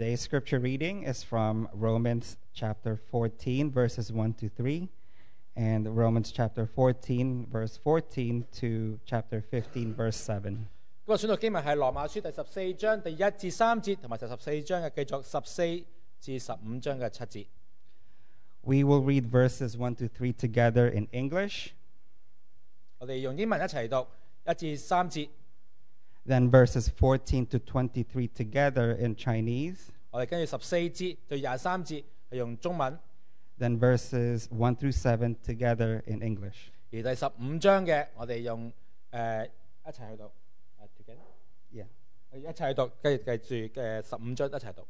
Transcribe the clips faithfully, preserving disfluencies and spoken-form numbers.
Today's scripture reading is from Romans chapter fourteen, verses one to three, and Romans chapter fourteen, verse fourteen to chapter fifteen, verse seven. 今日選讀經文係羅馬書第十四章第一至三節，同埋第十四章嘅繼續十四至十五章嘅七節。 We will read verses one to three together in English, 我哋用英文一齊讀一至三節， then verses fourteen to twenty-three together in Chinese, 我哋跟住十四節到廿三節係用中文， then verses one through seven together in English. 而第十五章嘅我哋用誒、呃、一齊去讀。 Yeah. 一齊去讀，跟住繼住嘅十五章一齊讀。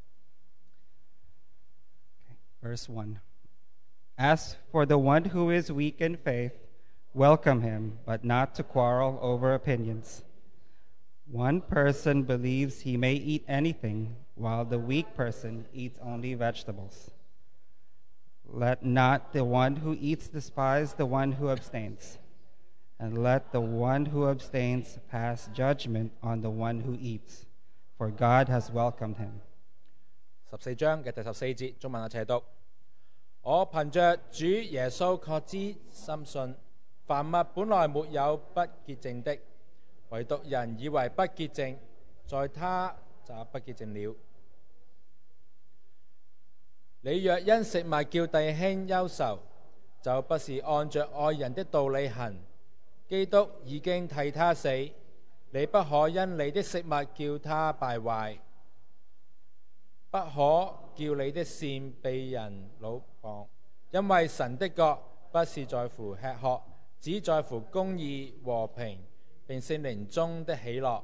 Okay. Verse one. As for the one who is weak in faith, welcome him, but not to quarrel over opinions. One person believes he may eat anything, while the weak person eats only vegetables. Let not the one who eats despise the one who abstains, and let the one who abstains pass judgment on the one who eats, for God has welcomed him. 十四章嘅第十四節，中文一齊讀。我憑着主耶穌確知深信，凡物本來沒有不潔淨的，唯獨人以為不潔淨，在他就不潔淨了。你若因食物叫弟兄憂愁，就不是按着愛人的道理行。基督已經替他死，你不可因你的食物叫他敗壞，不可叫你的善被人魯謗，因為神的國不是在乎吃喝，只在乎公義、和平，並聖靈中的喜樂。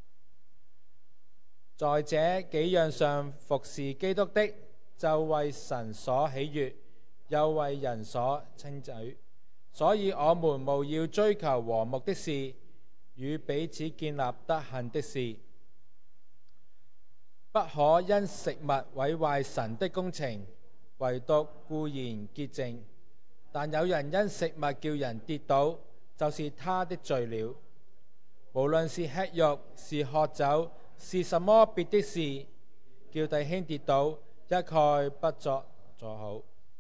在這幾樣上服侍基督的，就為神所喜悅，又為人所稱許。所以我們務要追求和睦的事，與彼此建立德行的事，不可因食物毀壞神的工程，唯獨固然潔淨。但有人因食物叫人跌倒，就是他的罪了。無論是吃肉，是喝酒，是什麼別的事，叫弟兄跌倒，一概不作做好。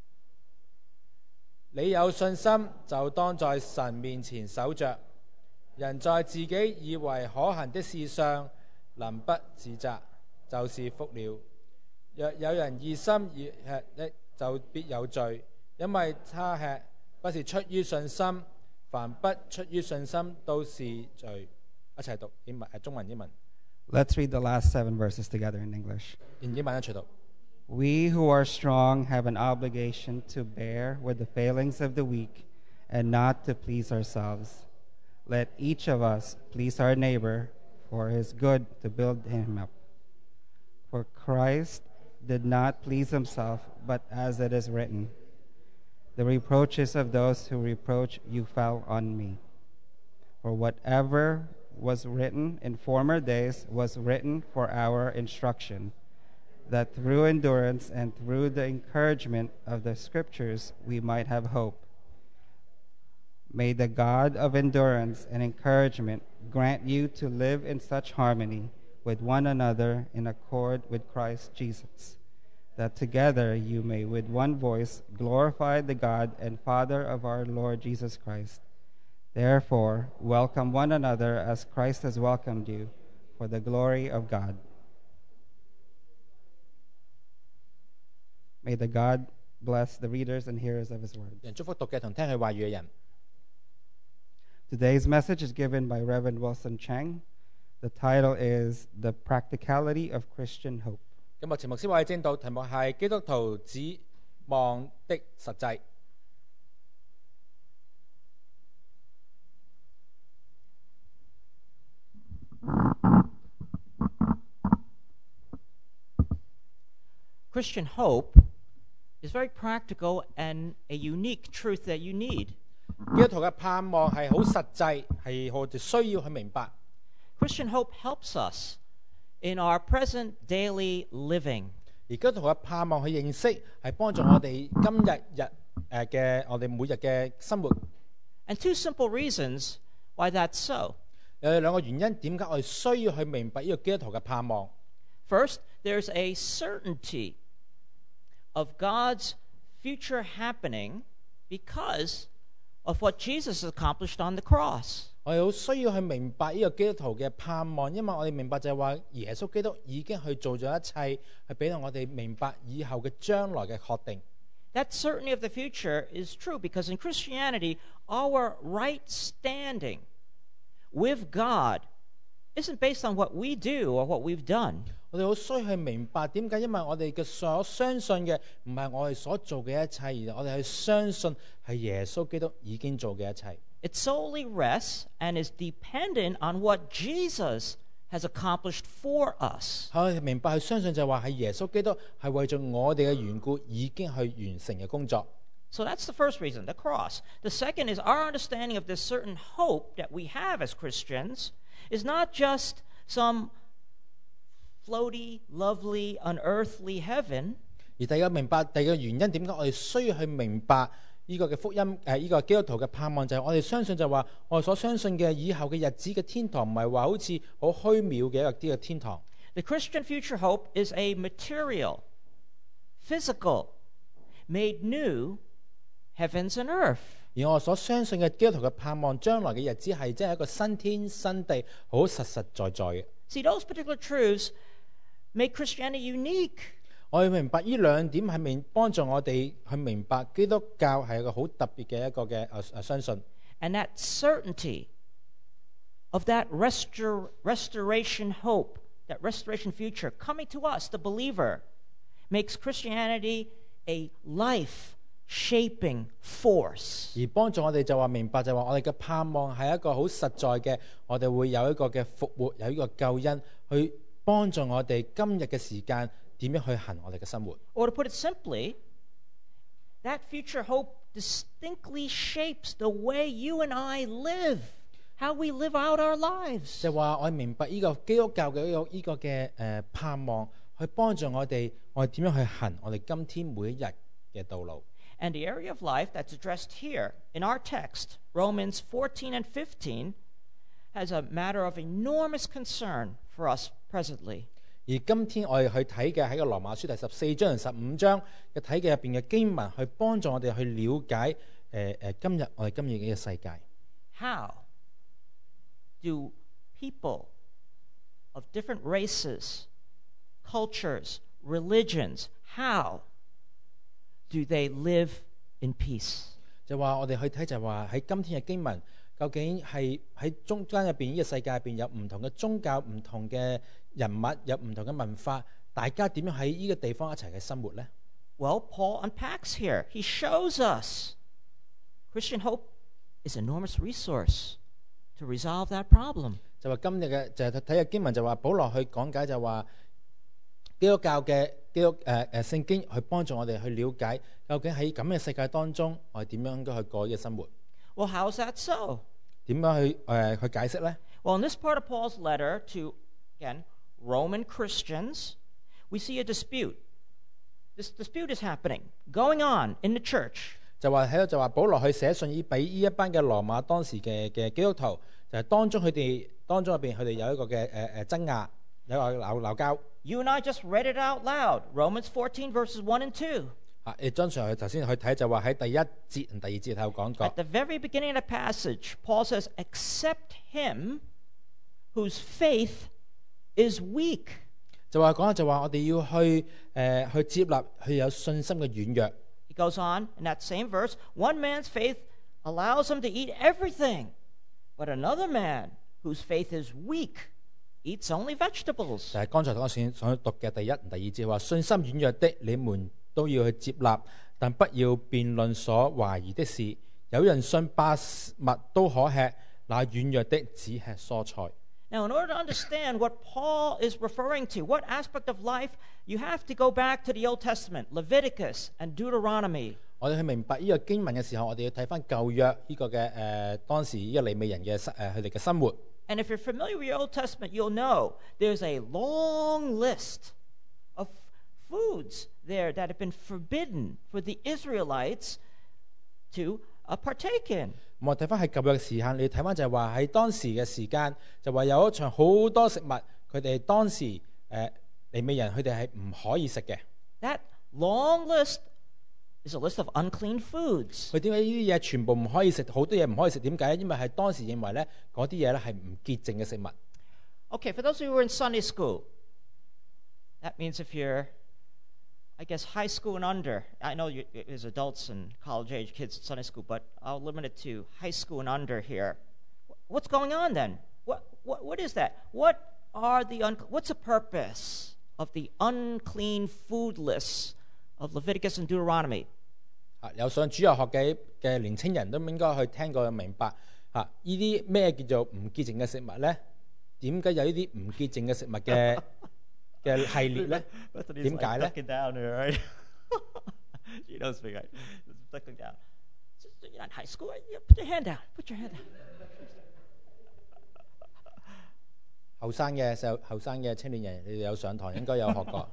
你有信心，就當在神面前守着。人在自己以為可行的事上能不自責，就是福了。若有人熱心而吃的，就必有罪，因為他吃不是出於信心，凡不出於信心都是罪。一齊讀英文，中文英文。 Let's read the last seven verses together in English. 用英文一齊讀。 We who are strong have an obligation to bear with the failings of the weak and not to please ourselves. Let each of us please our neighbor for his good, to build him up. For Christ did not please himself, but as it is written, the reproaches of those who reproach you fell on me. For whatever was written in former days was written for our instruction, that through endurance and through the encouragement of the Scriptures we might have hope. May the God of endurance and encouragement grant you to live in such harmony with one another in accord with Christ Jesus, that together you may with one voice glorify the God and Father of our Lord Jesus Christ. Therefore, welcome one another as Christ has welcomed you, for the glory of God. May the God bless the readers and hearers of his word. 人祝福讀嘅同聽佢話語嘅人。 Today's message is given by Reverend Wilson Chang. The title is The Practicality of Christian Hope. 今日前牧師話嘅正道題目係基督徒指望的實際。 Christian hope is very practical and a unique truth that you need. 基督徒嘅盼望係好實際，係我哋需要去明白。 Christian hope helps us in our present daily living. 而基督徒嘅盼望去認識，係幫助我哋今日日誒嘅我哋每日嘅生活。 And two simple reasons why that's so. 有兩個原因點解我哋需要去明白呢個基督徒嘅盼望。 First, there's a certainty of God's future happening because of what Jesus accomplished on the cross. 我哋好需要去明白呢個基督徒嘅盼望，因為我哋明白就係話耶穌基督已經去做咗一切，去俾到我哋明白以後嘅將來嘅確定。 That certainty of the future is true because in Christianity, our right standing with God isn't based on what we do or what we've done. 我哋好需要去明白點解，因為我哋嘅所相信嘅唔係我哋所做嘅一切，而我哋去相信係耶穌基督已經做嘅一切。 It solely rests and is dependent on what Jesus has accomplished for us. 我哋明白去相信就係話係耶穌基督係為咗我哋嘅緣故已經去完成嘅工作。 So that's the first reason, the cross. The second is our understanding of this certain hope that we have as Christians is not just some floaty, lovely, unearthly heaven. 而第二個明白，第二個原因點解我哋需要去明白呢個嘅福音誒，呢、呃這個基督徒嘅盼望就係我哋相信就係話我哋所相信嘅以後嘅日子嘅天堂唔係話好似好虛渺嘅一個啲嘅天堂。 The Christian future hope is a material, physical, made new heavens and earth. 而我所相信嘅基督徒嘅盼望，將來嘅日子係真係一個新天新地，好實實在在嘅。 See, those particular truths make Christianity unique. 我要明白呢兩點係明幫助我哋去明白基督教係一個好特別嘅一個嘅誒誒相信。 And that certainty of that restor- restoration hope, that restoration future coming to us, the believer, makes Christianity a life-shaping force. 而幫助我哋就話明白就話我哋嘅盼望係一個好實在嘅，我哋會有一個嘅復活，有一個救恩去幫助我哋今日嘅時間點樣去行我哋嘅生活。 Or to put it simply, that future hope distinctly shapes the way you and I live, how we live out our lives. 就話我哋明白呢個基督教嘅呢個呢個嘅誒盼望，去幫助我哋，我哋點樣去行我哋今天每一日嘅道路。 And the area of life that's addressed here in our text, Romans fourteen and fifteen, has a matter of enormous concern for us presently. 而今天我哋去睇嘅喺個羅馬書第十四章同十五章嘅睇嘅入邊嘅經文，去幫助我哋去了解誒誒、呃、今日我哋今日嘅世界。 How do people of different races, cultures, religions, how do they live in peace? 就話我哋去睇就係話喺今天嘅經文，究竟係喺中間入邊呢個世界入邊有唔同嘅宗教、唔同嘅人物，有唔同嘅文化，大家點樣喺呢個地方一齊嘅生活呢？ Well, Paul unpacks here. He shows us Christian hope is an enormous resource to resolve that problem. 就話今日嘅就係睇嘅經文就話保羅去講解就話基督教嘅基督誒誒聖經去幫助我哋去了解究竟喺咁嘅世界當中，我哋點樣應該去過呢個生活？ Well, how's that so? 點樣去誒、呃、去解釋呢？ Well, in this part of Paul's letter to, again, Roman Christians, we see a dispute. This dispute is happening, going on in the church. 就話喺度就話保羅去寫信以俾呢一班嘅羅馬當時嘅嘅基督徒，就係、是、當中佢哋當中入邊佢哋有一個嘅誒誒爭拗，有個鬧鬧交。 You and I just read it out loud, Romans fourteen, verses one and two. 啊，誒張 Sir頭先去睇就話喺第一節同第二節有講過。 At the very beginning of the passage, Paul says, "Accept him whose faith is weak." 就話講就話我哋要去誒、呃、去接納佢有信心嘅軟弱。 He goes on in that same verse, "One man's faith allows him to eat everything, but another man whose faith is weak eats only vegetables." 就係剛才我想想讀嘅第一、第二節話，信心軟弱的你們都要去接納，但不要辯論所懷疑的事。有人信百物都可吃，那軟弱的只吃蔬菜。 Now, in order to understand what Paul is referring to, what aspect of life, you have to go back to the Old Testament, Leviticus and Deuteronomy. 我哋去明白呢個經文嘅時候，我哋要睇翻舊約呢個嘅誒、呃、當時呢個利未人嘅誒佢哋嘅生活。 And if you're familiar with your Old Testament, you'll know there's a long list of foods there that have been forbidden for the Israelites to uh, partake in. 我睇翻喺舊約嘅時間，你睇翻就係話喺當時嘅時間，就話有一場好多食物，佢哋當時誒利未人佢哋係唔可以食嘅。 That long list is a list of unclean foods. 佢點解呢啲嘢全部唔可以食？好多嘢唔可以食，點解咧？因為係當時認為咧嗰啲嘢咧係唔潔淨嘅食物。 Okay, for those of you who are in Sunday school, that means if you're, I guess, high school and under. I know you, there's adults and college-age kids at Sunday school, but I'll limit it to high school and under here. What's going on then? What what what is that? What are the un- what's the purpose of the unclean food lists of Leviticus and Deuteronomy? 啊，有上主日學嘅嘅年青人都應該去聽過明白嚇，呢啲咩叫做唔潔淨嘅食物咧？點解有呢啲唔潔淨嘅食物嘅嘅系列咧？點解咧？ Looking down here, right? She knows me, right? Looking down. You're not in high school. Right? Put your hand down. Put your hand down. 後生嘅細後生嘅青年人，你哋有上堂應該有學過。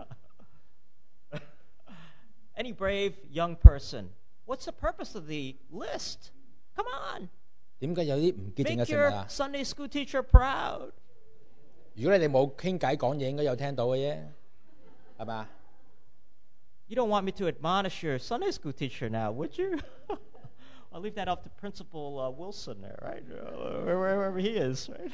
Any brave young person, what's the purpose of the list? Come on. 點解有啲唔潔淨嘅 Make 食物 your 啊？ Sunday school teacher proud. 如果你哋冇傾偈講嘢，應該有聽到嘅啫，係嘛？ You don't want me to admonish your Sunday school teacher now, would you? I'll leave that up to Principal uh, Wilson there, right? Uh, wherever he is, right?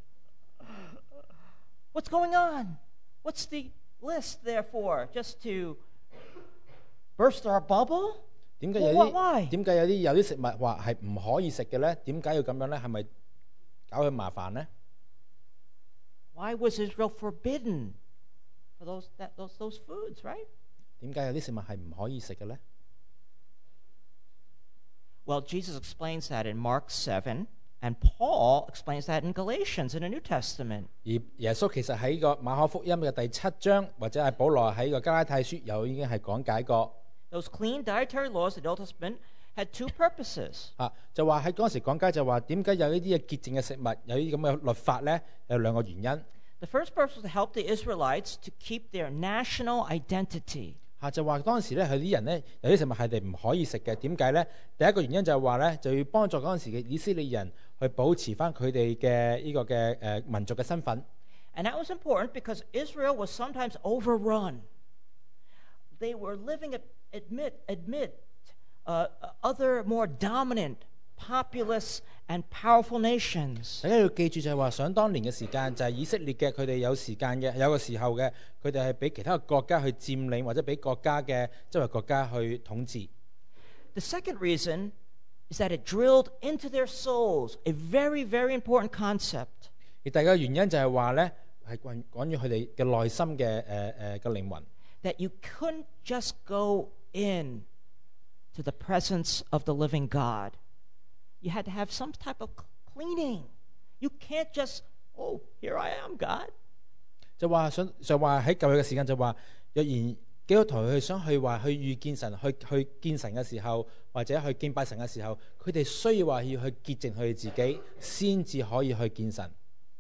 What's going on? What's the list there for? Just to burst our bubble? 點解有 Why- why? 啲點解有啲有啲食物話係唔可以食嘅咧？點解要咁樣咧？係咪搞佢麻煩咧？ Why was Israel forbidden for those, that, those, those foods, right? 點解有啲食物係唔可以食嘅咧？ Well, Jesus explains that in Mark seven, and Paul explains that in Galatians in the New Testament. 而耶穌其實喺個馬可福音嘅第七章，或者係保羅喺個加拉太書有已經係講解過 Those clean dietary laws of the Old Testament had two purposes. 啊，就話喺嗰陣時講解就話點解有呢啲嘅潔淨嘅食物，有呢啲咁嘅律法咧？有兩個原因 The first purpose was to help the Israelites to keep their national identity. 嚇、啊，就話當時咧，佢啲人咧有啲食物係哋唔可以食嘅。點解咧？第一個原因就係話咧，就要幫助嗰陣時嘅以色列人去保持翻佢哋嘅呢個嘅誒、呃、民族嘅身份。 And that was important because Israel was sometimes overrun. They were living at, amid, amid uh, other more dominant, populous, and powerful nations. 大家要記住就係話，想當年嘅時間就係以色列嘅，佢哋有時間嘅，有個時候嘅，佢哋係俾其他嘅國家去佔領，或者俾國家嘅周圍國家去統治。 The second reason is that it drilled into their souls a very, very important concept. 而第二個原因就係話咧，係關關於佢哋嘅內心嘅誒誒嘅靈魂。 That you couldn't just go in to the presence of the living God. You had to have some type of cleaning. You can't just, oh, here I am, God. 就話想就話喺舊約嘅時間就話，若然基督徒佢想去話去遇見神，去去見神嘅時候，或者去敬拜神嘅時候，佢哋需要話要去潔淨佢哋自己，先至可以去見神。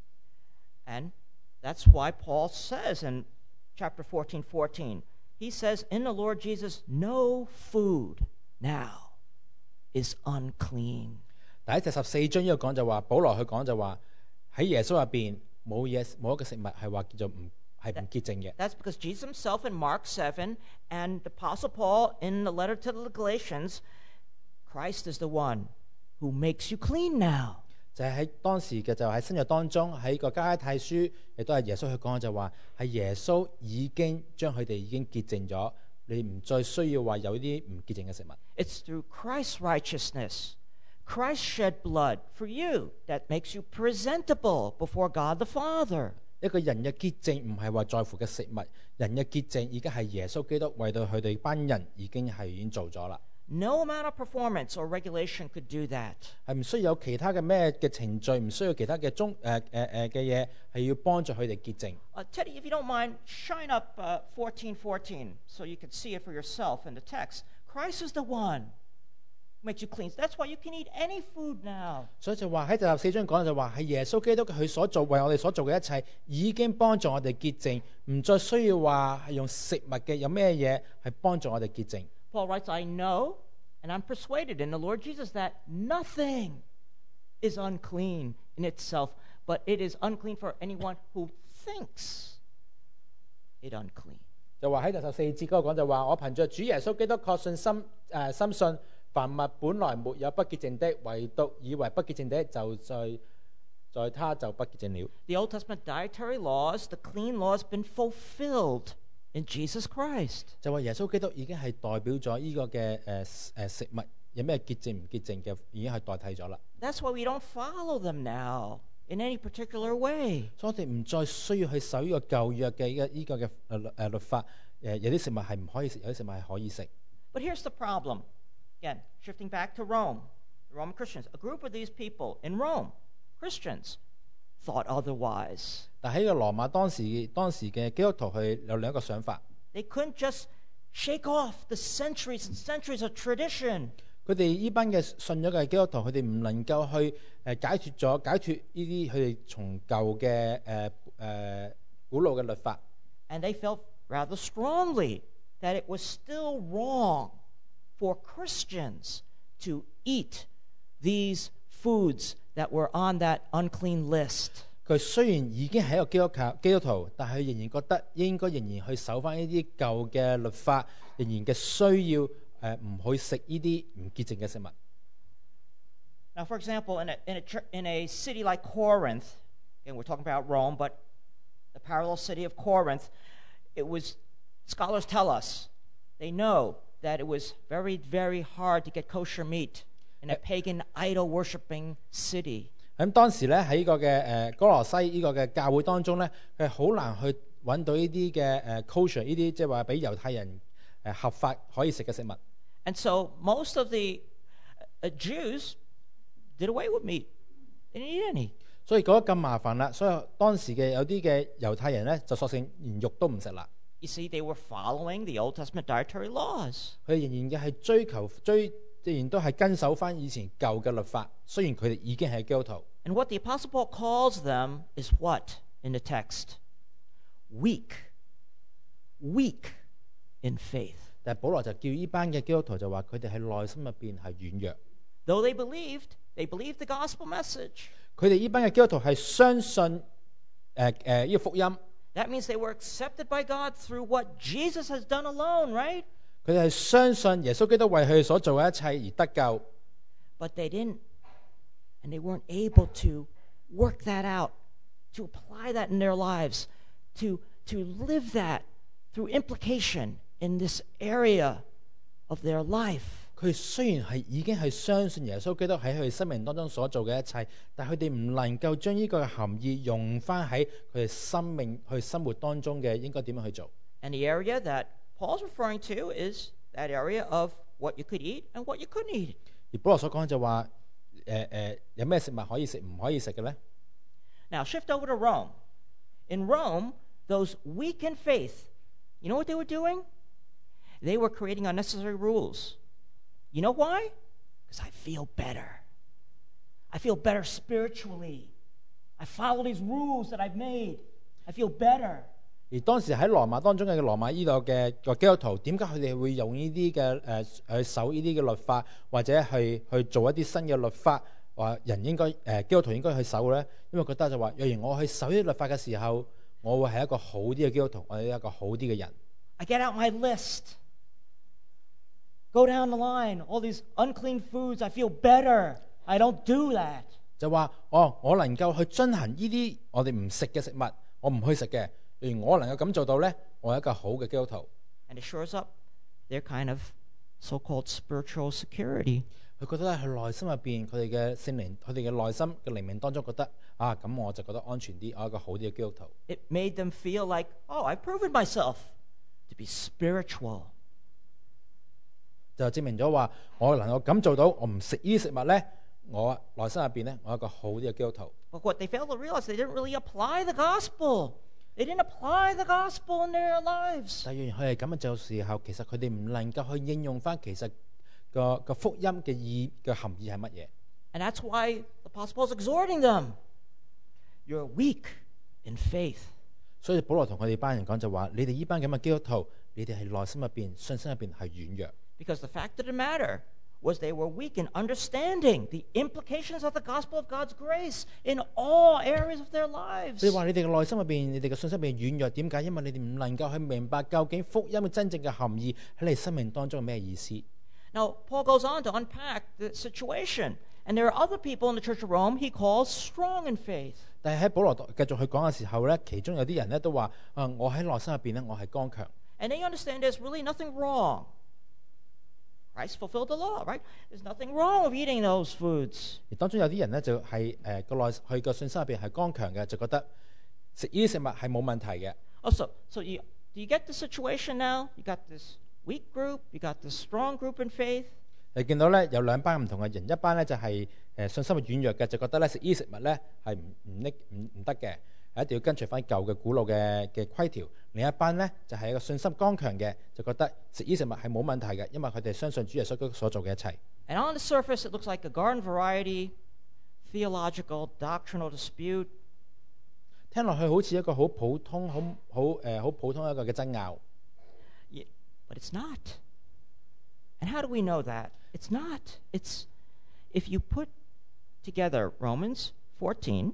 And that's why Paul says in chapter fourteen, fourteen, he says, in the Lord Jesus, no food now is unclean. 第一第十四章呢個講就話，保羅佢講就話喺耶穌入邊冇嘢冇一個食物係話叫做唔係唔潔淨嘅。 That's because Jesus himself in Mark seven and the Apostle Paul in the letter to the Galatians, Christ is the one who makes you clean now. 就係喺當時嘅就喺新約當中喺個加拉太書亦都係耶穌佢講就話係耶穌已經將佢哋已經潔淨咗，你唔再需要話有啲唔潔淨嘅食物。 It's through Christ's righteousness, Christ shed blood for you that makes you presentable before God the Father. 一個人嘅潔淨唔係話在乎嘅食物，人嘅潔淨已經係耶穌基督為到佢哋班人已經係已經做咗啦。 No amount of performance or regulation could do that. 係唔需要有其他嘅咩嘅程序，唔需要其他嘅中誒誒誒嘅嘢，係要幫助佢哋潔淨。 Uh, Teddy, if you don't mind, shine up uh, fourteen fourteen so you can see it for yourself in the text. Christ is the one who makes you clean. That's why you can eat any food now. 所以就話喺第十四章講就話係耶穌基督佢所做為我哋所做嘅一切，已經幫助我哋潔淨，唔再需要話係用食物嘅有咩嘢係幫助我哋潔淨。 Paul writes, I know and I'm persuaded in the Lord Jesus that nothing is unclean in itself, but it is unclean for anyone who thinks it unclean. 就話喺第十四節嗰個講就話，我憑着主耶穌基督確信心誒、呃、深信，凡物本來沒有不潔淨的，唯獨以為不潔淨的，就在在他就不潔淨了。 The Old Testament dietary laws, the clean laws, been fulfilled in Jesus Christ. 就話耶穌基督已經係代表咗呢個嘅誒誒食物有咩潔淨唔潔淨嘅，已經係代替咗啦。 That's why we don't follow them now in any particular way. 所以我哋唔再需要去守呢個舊約嘅依個依個嘅誒律誒律法。誒有啲食物係唔可以食，有啲食物係可以食。 But here's the problem. Again, shifting back to Rome, the Roman Christians, a group of these people in Rome, Christians, thought otherwise. 但喺個羅馬當時當時嘅基督徒佢有兩個想法。 They couldn't just shake off the centuries and centuries of tradition. 佢哋呢班嘅信咗嘅基督徒，佢哋唔能夠去誒解脫咗解脫呢啲佢哋從舊嘅誒誒古老嘅律法。 And they felt rather strongly that it was still wrong for Christians to eat these foods that were on that unclean list. 佢雖然已經係一個基督教基督徒，但係仍然覺得應該仍然去守翻呢啲舊嘅律法，仍然嘅需要誒唔去食呢啲唔潔淨嘅食物。 Now, for example, in a, in a, in a city like Corinth, and we're talking about Rome, but the parallel city of Corinth, it was, scholars tell us, they know that it was very, very hard to get kosher meat in a pagan idol-worshipping city. 咁當時咧喺呢個嘅誒哥羅西呢個嘅教會當中咧，佢係好難去揾到呢啲嘅誒 kosher 呢啲即係話俾猶太人誒合法可以食嘅食物。 And so most of the uh, Jews did away with meat. They didn't eat any. 所以覺得咁麻煩啦，所以當時嘅有啲嘅猶太人咧就索性連肉都唔食啦。 You see, they were following the Old Testament dietary laws. 佢哋仍然嘅係追求追，仍然都係跟守翻以前舊嘅律法。雖然佢哋已經係基督徒。 And what the Apostle Paul calls them is what in the text? Weak. Weak in faith. 但係保羅就叫呢班嘅基督徒就話佢哋喺內心入邊係軟弱。 Though they believed, they believed the gospel message. 佢哋呢班嘅基督徒係相信誒誒呢個福音。 That means they were accepted by God through what Jesus has done alone, right? 佢哋係相信耶穌基督為佢哋所做嘅一切而得救。 But they didn't, and they weren't able to work that out, to apply that in their lives, to, to live that through implication in this area of their life. 佢雖然係已經係相信耶穌基督喺佢哋生命當中所做嘅一切，但係佢哋唔能夠將呢個嘅含義用翻喺佢哋生命去生活當中嘅應該點樣去做。 And the area that Paul's referring to is that area of what you could eat and what you couldn't eat. 而保羅所講就話誒誒有咩食物可以食唔可以食嘅咧？ Now shift over to Rome. In Rome, those weak in faith, you know what they were doing? They were creating unnecessary rules. You know why? Because I feel better. I feel better spiritually. I follow these rules that I've made. I feel better. 而當時喺羅馬當中嘅羅馬呢度嘅個基督徒，點解佢哋會用呢啲嘅誒去守呢啲嘅律法，或者去去做一啲新嘅律法，話人應該誒、呃、基督徒應該去守咧？因為覺得就話，若然我去守呢啲律法嘅時候，我會係一個好啲嘅基督徒，我係一個好啲嘅人。 I get out my list. Go down the line. All these unclean foods, I feel better. I don't do that. 就話哦，我能夠去遵行呢啲我哋唔食嘅食物，我唔去食嘅。而我能夠咁做到咧，我係一個好嘅基督徒。 And it shores up their kind of so-called spiritual security. 佢覺得喺內心入邊，佢哋嘅聖靈，佢哋嘅內心嘅靈命當中覺得啊，咁我就覺得安全啲，我係一個好啲嘅基督徒。 It made them feel like, oh, I've proven myself to be spiritual. 就證明咗話，我能夠咁做到，我唔食呢啲食物咧，我內心入邊咧，我係一個好啲嘅基督徒。 But what they failed to realize, they didn't really apply the gospel. They didn't apply the gospel in their lives. 但係佢係咁嘅做時候，其實佢哋唔能夠去應用翻其實個個福音嘅意嘅含義係乜嘢。 And that's why the Apostle Paul is exhorting them. You're weak in faith. 所以保羅同佢哋班人講就話：你哋呢班咁嘅基督徒，你哋係內心入邊、信心入邊係軟弱。 Because the fact of the matter, was they were weak in understanding the implications of the gospel of God's grace in all areas of their lives. 所以話你哋嘅內心入邊，你哋嘅信心入邊軟弱，點解？因為你哋唔能夠去明白究竟福音嘅真正嘅含義喺你生命當中係咩意思。 Now, Paul goes on to unpack the situation. And there are other people in the Church of Rome he calls strong in faith. 但係喺保羅繼續去講嘅時候咧，其中有啲人咧都話：啊，我喺內心入邊咧，我係剛強。 And they understand there's really nothing wrong. Christ fulfilled the law, right? There's nothing wrong with eating those foods. 而當中有啲人咧就係誒個內佢個信心入邊係剛強嘅，就覺得食呢啲食物係冇問題嘅。 Also, so you, do you get the situation now? You got this weak group, you got this strong group in faith. 你見到咧有兩班唔同嘅人，一班咧就係誒信心係軟弱嘅，就覺得咧食呢啲食物咧係唔唔拎唔唔得嘅，係一定要跟隨翻舊嘅古老嘅嘅規條。另一班咧就係一個信心剛強嘅，就覺得食呢啲食物係冇問題嘅，因為佢哋相信主耶穌基督所做嘅一切。 And on the surface, it looks like a garden variety, theological, doctrinal dispute. 聽落去好似一個好普通、好好誒好普通一個嘅爭拗。 Yeah, but it's not. And how do we know that? It's not. It's if you put together Romans fourteen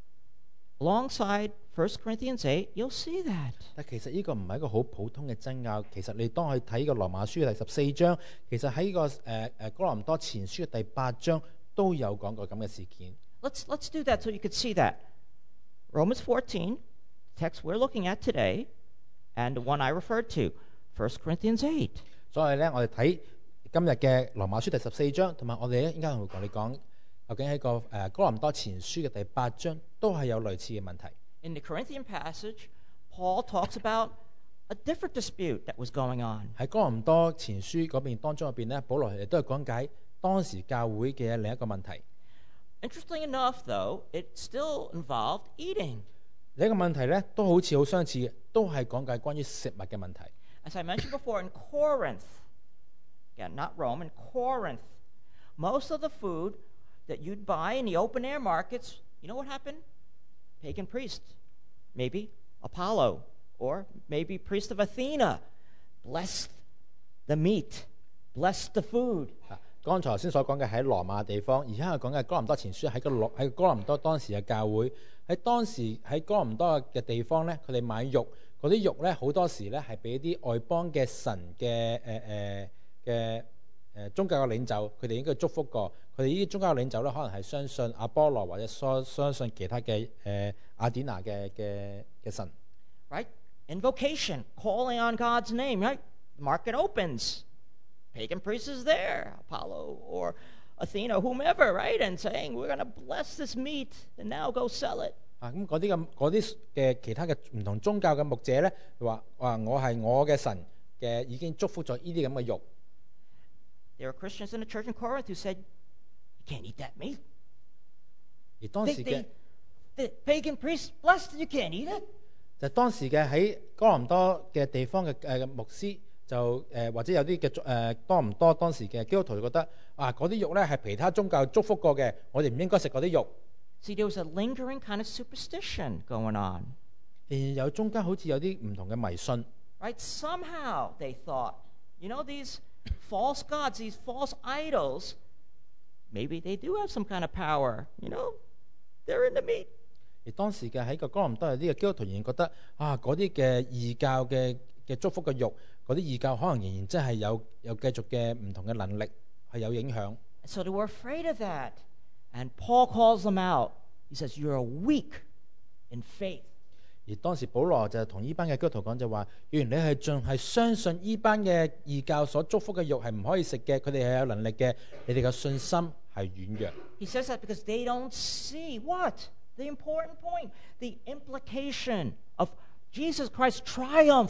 alongside First Corinthians eight, you'll see that. 但其實呢個唔係一個好普通嘅爭拗。其實你當去睇個羅馬書嘅第十四章，其實喺個誒誒哥林多前書嘅第八章都有講過咁嘅事件。 Let's let's do that so you could see that. Romans fourteen, text we're looking at today, and the one I referred to, First Corinthians eight. 所以咧，我哋睇今日嘅羅馬書第十四章，同埋我哋咧應該同你講，究竟喺個誒哥林多前書嘅第八章都係有類似嘅問題。 In the Corinthian passage, Paul talks about a different dispute that was going on. 喺哥林多前書嗰邊當中入邊咧，保羅亦都係講解當時教會嘅另一個問題。 Interesting enough, though, it still involved eating. 另一個問題咧，都好似好相似嘅，都係講解關於食物嘅問題。 As I mentioned before, in Corinth, again, not Rome, in Corinth, most of the food that you'd buy in the open air markets, you know what happened? Pagan priest, maybe Apollo, or maybe priest of Athena, blessed the meat, blessed the food. 剛才頭先所講嘅喺羅馬地方，而家係講嘅哥林多前書喺個羅喺哥林多當時嘅教會，喺當時喺哥林多嘅地方咧，佢哋買肉，嗰啲肉咧好多時咧係俾啲外邦嘅神嘅誒誒嘅誒宗教嘅領袖，佢哋應該祝福過。佢哋呢啲宗教領袖咧，可能係相信阿波羅或者相相信其他嘅誒雅典娜嘅嘅嘅神。 Right? Invocation, calling on God's name, right? The market opens. Pagan priest is there, Apollo or Athena, whomever, right? And saying, we're going to bless this meat and now go sell it. 啊，咁嗰啲咁嗰啲嘅其他嘅唔同宗教嘅牧者咧，話話我係我嘅神嘅，已經祝福咗呢啲咁嘅肉。 There are Christians in the church in Corinth who said, you can't eat that meat. 而當時嘅 The pagan priest blessed, you can't eat it. 就當時嘅喺哥林多嘅地方嘅誒牧師就誒、呃、或者有啲嘅誒多唔多當時嘅基督徒就覺得啊嗰啲肉咧係其他宗教祝福過嘅，我哋唔應該食嗰啲肉。 See, there was a lingering kind of superstition going on. 而有中間好似有啲唔同嘅迷信。 Right? Somehow they thought, you know, these false gods, these false idols, maybe they do have some kind of power. You know, they're in the meat. 而當時嘅喺個哥林多有啲嘅基督徒仍然覺得啊嗰啲嘅異教嘅嘅祝福嘅肉，嗰啲異教可能仍然真係有有繼續嘅唔同嘅能力係有影響。 So they were afraid of that. And Paul calls them out. He says, you're weak in faith. 而當時保羅就同呢班嘅基督徒講就話：，既然你係仲係相信呢班嘅異教所祝福嘅肉係唔可以食嘅，佢哋係有能力嘅，你哋嘅信心係軟弱。 He says that because they don't see what? The important point, the implication of Jesus Christ's triumph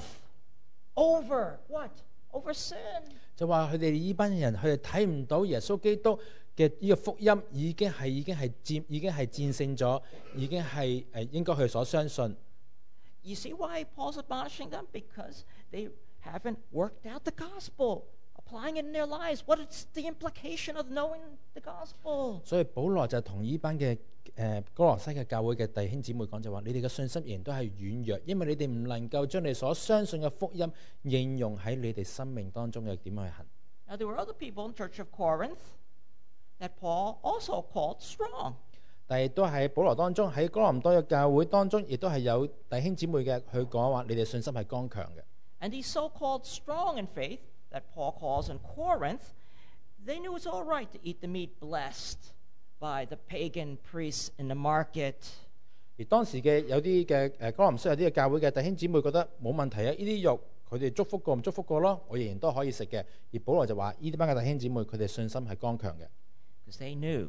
over what? Over sin. 就話佢哋呢班人，佢哋睇唔到耶穌基督嘅呢個福音已經係已經係戰已經係戰勝咗，已經係誒應該佢所相信。 You see why Paul's admonishing them? Because they haven't worked out the gospel, applying it in their lives. What is the implication of knowing the gospel? 所以保羅就同呢班嘅誒哥羅西嘅教會嘅弟兄姊妹講就話：，你哋嘅信心仍然都係軟弱，因為你哋唔能夠將你所相信嘅福音應用喺你哋生命當中嘅點樣去行。 Now, there were other people in the church of Corinth that Paul also called strong. 但係都喺保羅當中，喺哥林多嘅教會當中，亦都係有弟兄姊妹嘅，佢講話你哋信心係剛強嘅。 And these so-called strong in faith that Paul calls in Corinth, they knew it's all right to eat the meat blessed by the pagan priests in the market. 而當時嘅有啲嘅誒哥林多有啲嘅教會嘅弟兄姊妹覺得冇問題啊，呢啲肉佢哋祝福過唔祝福過咯，我仍然都可以食嘅。而保羅就話呢啲班嘅弟兄姊妹佢哋信心係剛強嘅。 Because they knew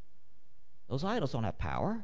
those idols don't have power.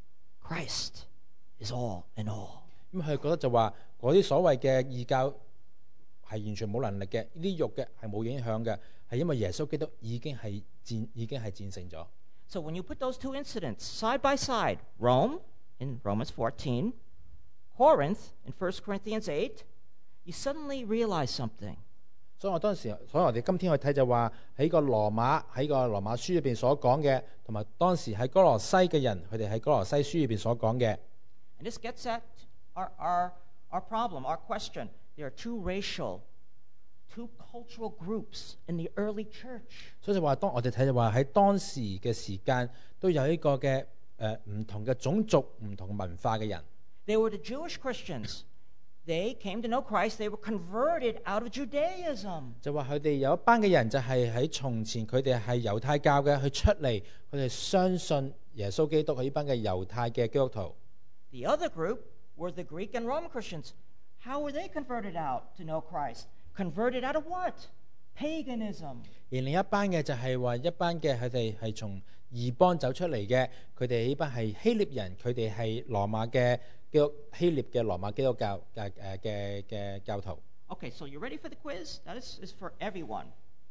Christ is all in all. 咁佢覺得就話嗰啲所謂嘅異教係完全冇能力嘅，呢啲肉嘅係冇影響嘅，係因為耶穌基督已經係戰已經係戰勝咗。 So when you put those two incidents side by side, Rome in Romans fourteen, Corinth in First Corinthians eight, you suddenly realize something. 所以我當時，所以我哋今天去睇就話喺個羅馬喺個羅馬書裏邊所講嘅，同埋當時喺哥羅西嘅人，佢哋喺哥羅西書裏邊所講嘅。 And this gets at our, our, our problem, our question. There are two racial, two cultural groups in the early church. 所以就話當我哋睇就話喺當時嘅時間都有一個嘅誒唔同嘅種族、唔同文化嘅人。 They were the Jewish Christians. They came to know Christ. They were converted out of Judaism. 就話佢哋有一班嘅人就係喺從前佢哋係猶太教嘅，佢出嚟佢哋相信耶穌基督，佢呢班嘅猶太嘅基督徒。 The other group were the Greek and Roman Christians. How were they converted out to know Christ? Converted out of what? Paganism. 而另一班嘅就係話一班嘅佢哋係從異邦走出嚟嘅，佢哋呢班係希臘人，佢哋係羅馬嘅基督希臘嘅羅馬基督教嘅誒嘅嘅教徒。 Okay, so you ready for the quiz? That is, is for everyone,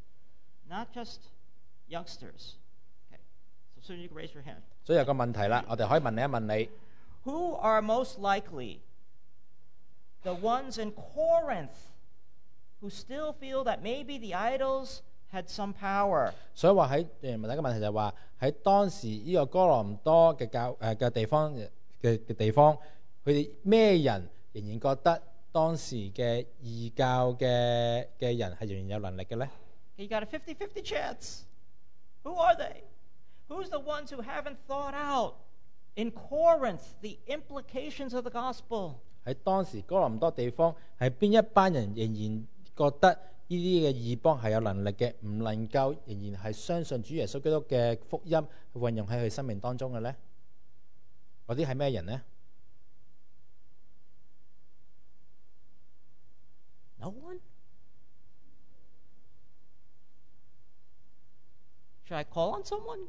not just youngsters. Okay, so soon you can raise your hand. 所以有個問題啦，我哋可以問你一問你。 Who are most likely the ones in Corinth who still feel that maybe the idols had some power? 所以話喺誒問第一個問題就係話喺當時呢個哥林多嘅教誒嘅地方嘅嘅地方，佢哋咩人仍然覺得當時嘅異教嘅嘅人係仍然有能力嘅咧？ You got a fifty-fifty chance. Who are they? Who's the ones who haven't thought out in Corinth the implications of the gospel? 喺當時哥林多地方係邊一班人仍然覺得呢啲嘅異邦係有能力嘅，唔能夠仍然係相信主耶穌基督嘅福音運用喺佢生命當中嘅咧？嗰啲係咩人呢？ No one? Should I call on someone?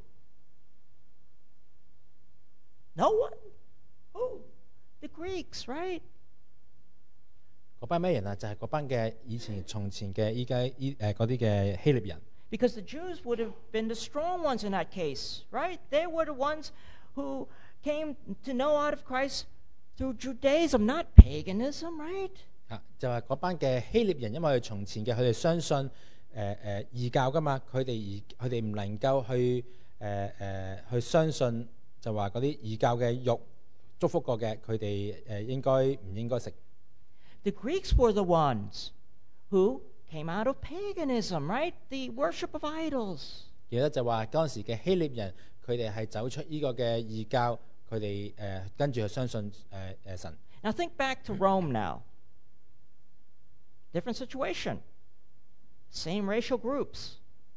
No one? Who? The Greeks, right? 嗰班咩人啊？就係嗰班嘅以前從前嘅依家依誒嗰啲嘅希臘人。 Because the Jews would have been the strong ones in that case, right? They were the ones who came to know out of Christ through Judaism, not paganism, right? 啊，就係嗰班嘅希臘人，因為佢從前嘅佢哋相信誒誒異教噶嘛，佢哋而佢哋唔能夠去誒誒、呃呃、去相信就話嗰啲異教嘅肉祝福過嘅，佢哋誒應該唔應該食？ The Greeks were the ones who came out of paganism, right? The worship of idols. 記得就話當時嘅希臘人，佢哋係走出呢個嘅異教，佢哋誒跟住去相信誒誒、呃、神。 Now think back to Rome now. Different situation. Same racial groups.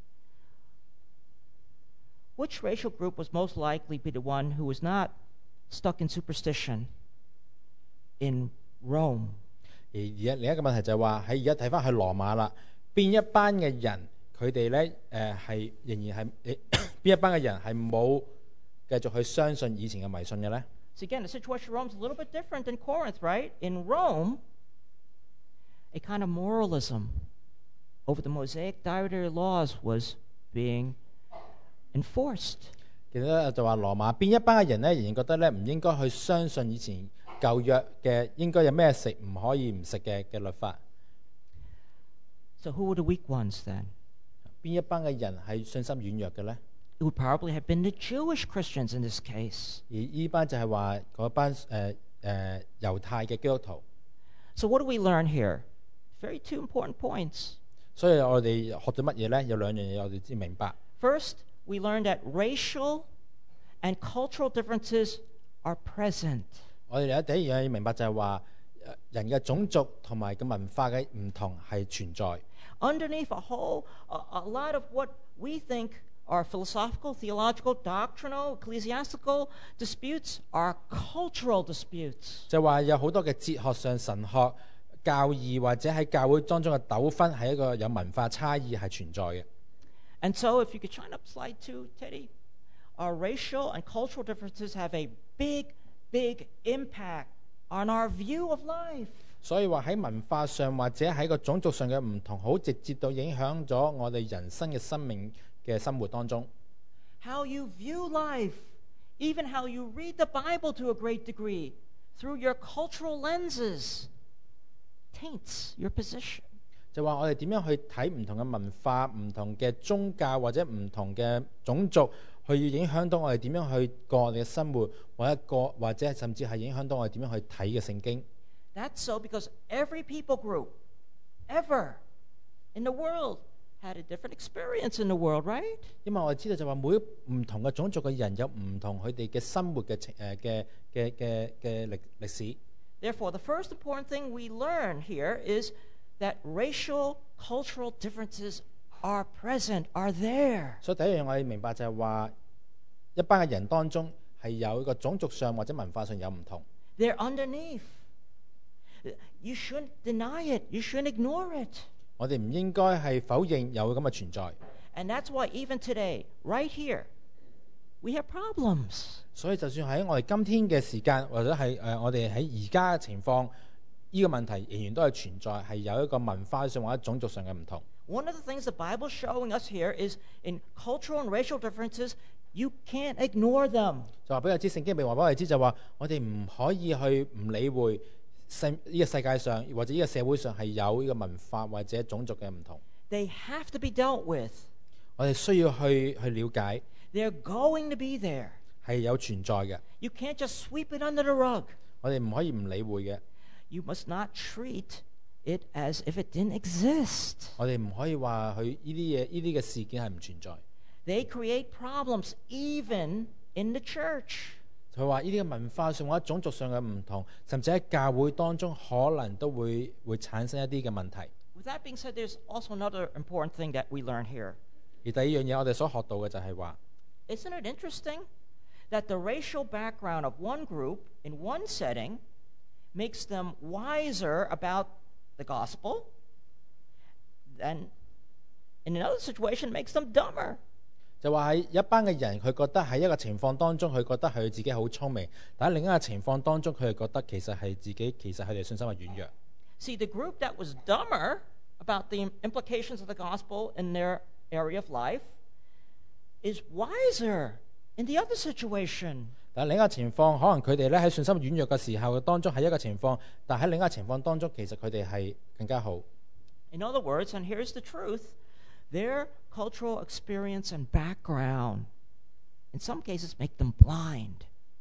Which racial group was most likely to be the one who was not stuck in superstition in Rome? 而而家另一個問題就係話喺而家睇翻去羅馬啦，邊一班嘅人佢哋咧誒係仍然係邊一班嘅人係冇繼續去相信以前嘅迷信嘅咧？ So again, the situation in Rome is a little bit different than Corinth, right? In Rome, a kind of moralism over the Mosaic dietary laws was being enforced. 記得就話羅馬邊一班嘅人咧，仍然覺得咧唔應該去相信以前舊約嘅應該有咩食唔可以唔食嘅嘅律法。 So who were the weak ones then? 邊一班嘅人係信心軟弱嘅咧？ It would probably have been the Jewish Christians in this case. 而依班就係話嗰班誒誒猶太嘅基督徒。 So what do we learn here? Very two important points. 所以我哋學咗乜嘢呢？有兩樣嘢我哋先明白。 First, we learned that racial and cultural differences are present. 我哋有第一樣嘢明白就係話，呃人嘅種族同埋嘅文化嘅唔同係存在。 Underneath a whole, a, a lot of what we think are philosophical, theological, doctrinal, ecclesiastical disputes are cultural disputes. 就話有好多嘅哲學上、神學、教義或者喺教會當中嘅糾紛係一個有文化差異係存在嘅。 And so, if you could shine up slide two, Teddy, our racial and cultural differences have a big, big impact on our view of life. 所以話喺文化上或者喺個種族上嘅唔同，好直接到影響咗我哋人生嘅生命嘅生活當中。 How you view life, even how you read the Bible to a great degree, through your cultural lenses, taints your position. 就話我哋點樣去睇唔同嘅文化、唔同嘅宗教或者唔同嘅種族，去影響到我哋點樣去過我哋嘅生活，或者過或者甚至係影響到我哋點樣去睇嘅聖經。 That's so because every people group ever in the world had a different experience in the world, right? 因為我哋知道就話每一唔同嘅種族嘅人有唔同佢哋嘅生活嘅情誒嘅嘅嘅嘅歷歷史。 Therefore, the first important thing we learn here is that racial, cultural differences are present, are there. 所以第一樣我哋明白就係話，一班嘅人當中係有一個種族上或者文化上有唔同。 They're underneath. You shouldn't deny it. You shouldn't ignore it. 我哋唔應該係否認有咁嘅存在。 And that's why even today, right here, we have problems. 所以就算喺我哋今天嘅時間，或者係誒、呃、我哋喺而家嘅情況，呢、這個問題仍然都係存在，係有一個文化上或者種族上嘅唔同。 One of the things the Bible's showing us here is in cultural and racial differences, you can't ignore them. 就話俾我知，聖經未話俾我哋知，就話我哋唔可以去唔理會世呢個世界上或者呢個社會上係有呢個文化或者種族嘅唔同。 They have to be dealt with. 我哋需要去去了解， They're going to be there. 係有存在嘅。 You can't just sweep it under the rug. 我哋唔可以唔理會嘅。 You must not treat it as if it didn't exist. 我哋唔可以話佢呢啲嘢，呢啲嘅事件係唔存在。 They create problems even in the church. 佢話呢啲嘅文化上或者種族上嘅唔同，甚至喺教會當中可能都會會產生一啲嘅問題。 With that being said, there's also another important thing that we learn here. 而第二樣嘢我哋所學到嘅就係話， Isn't it interesting that the racial background of one group in one setting makes them wiser about the gospel, and in another situation makes them dumber? 就話喺一班嘅人，佢覺得喺一個情況當中，佢覺得佢自己好聰明；但喺另一個情況當中，佢係覺得其實係自己，其實佢哋信心係軟弱。 See, the group that was dumber about the implications of the gospel in their area of life is wiser in the other situation. 但係另一個情況，可能佢哋咧喺信心軟弱嘅時候當中係一個情況，但喺另一個情況當中，其實佢哋係更加好。 In other words, and here's the truth, their cultural experience and background in some cases make them blind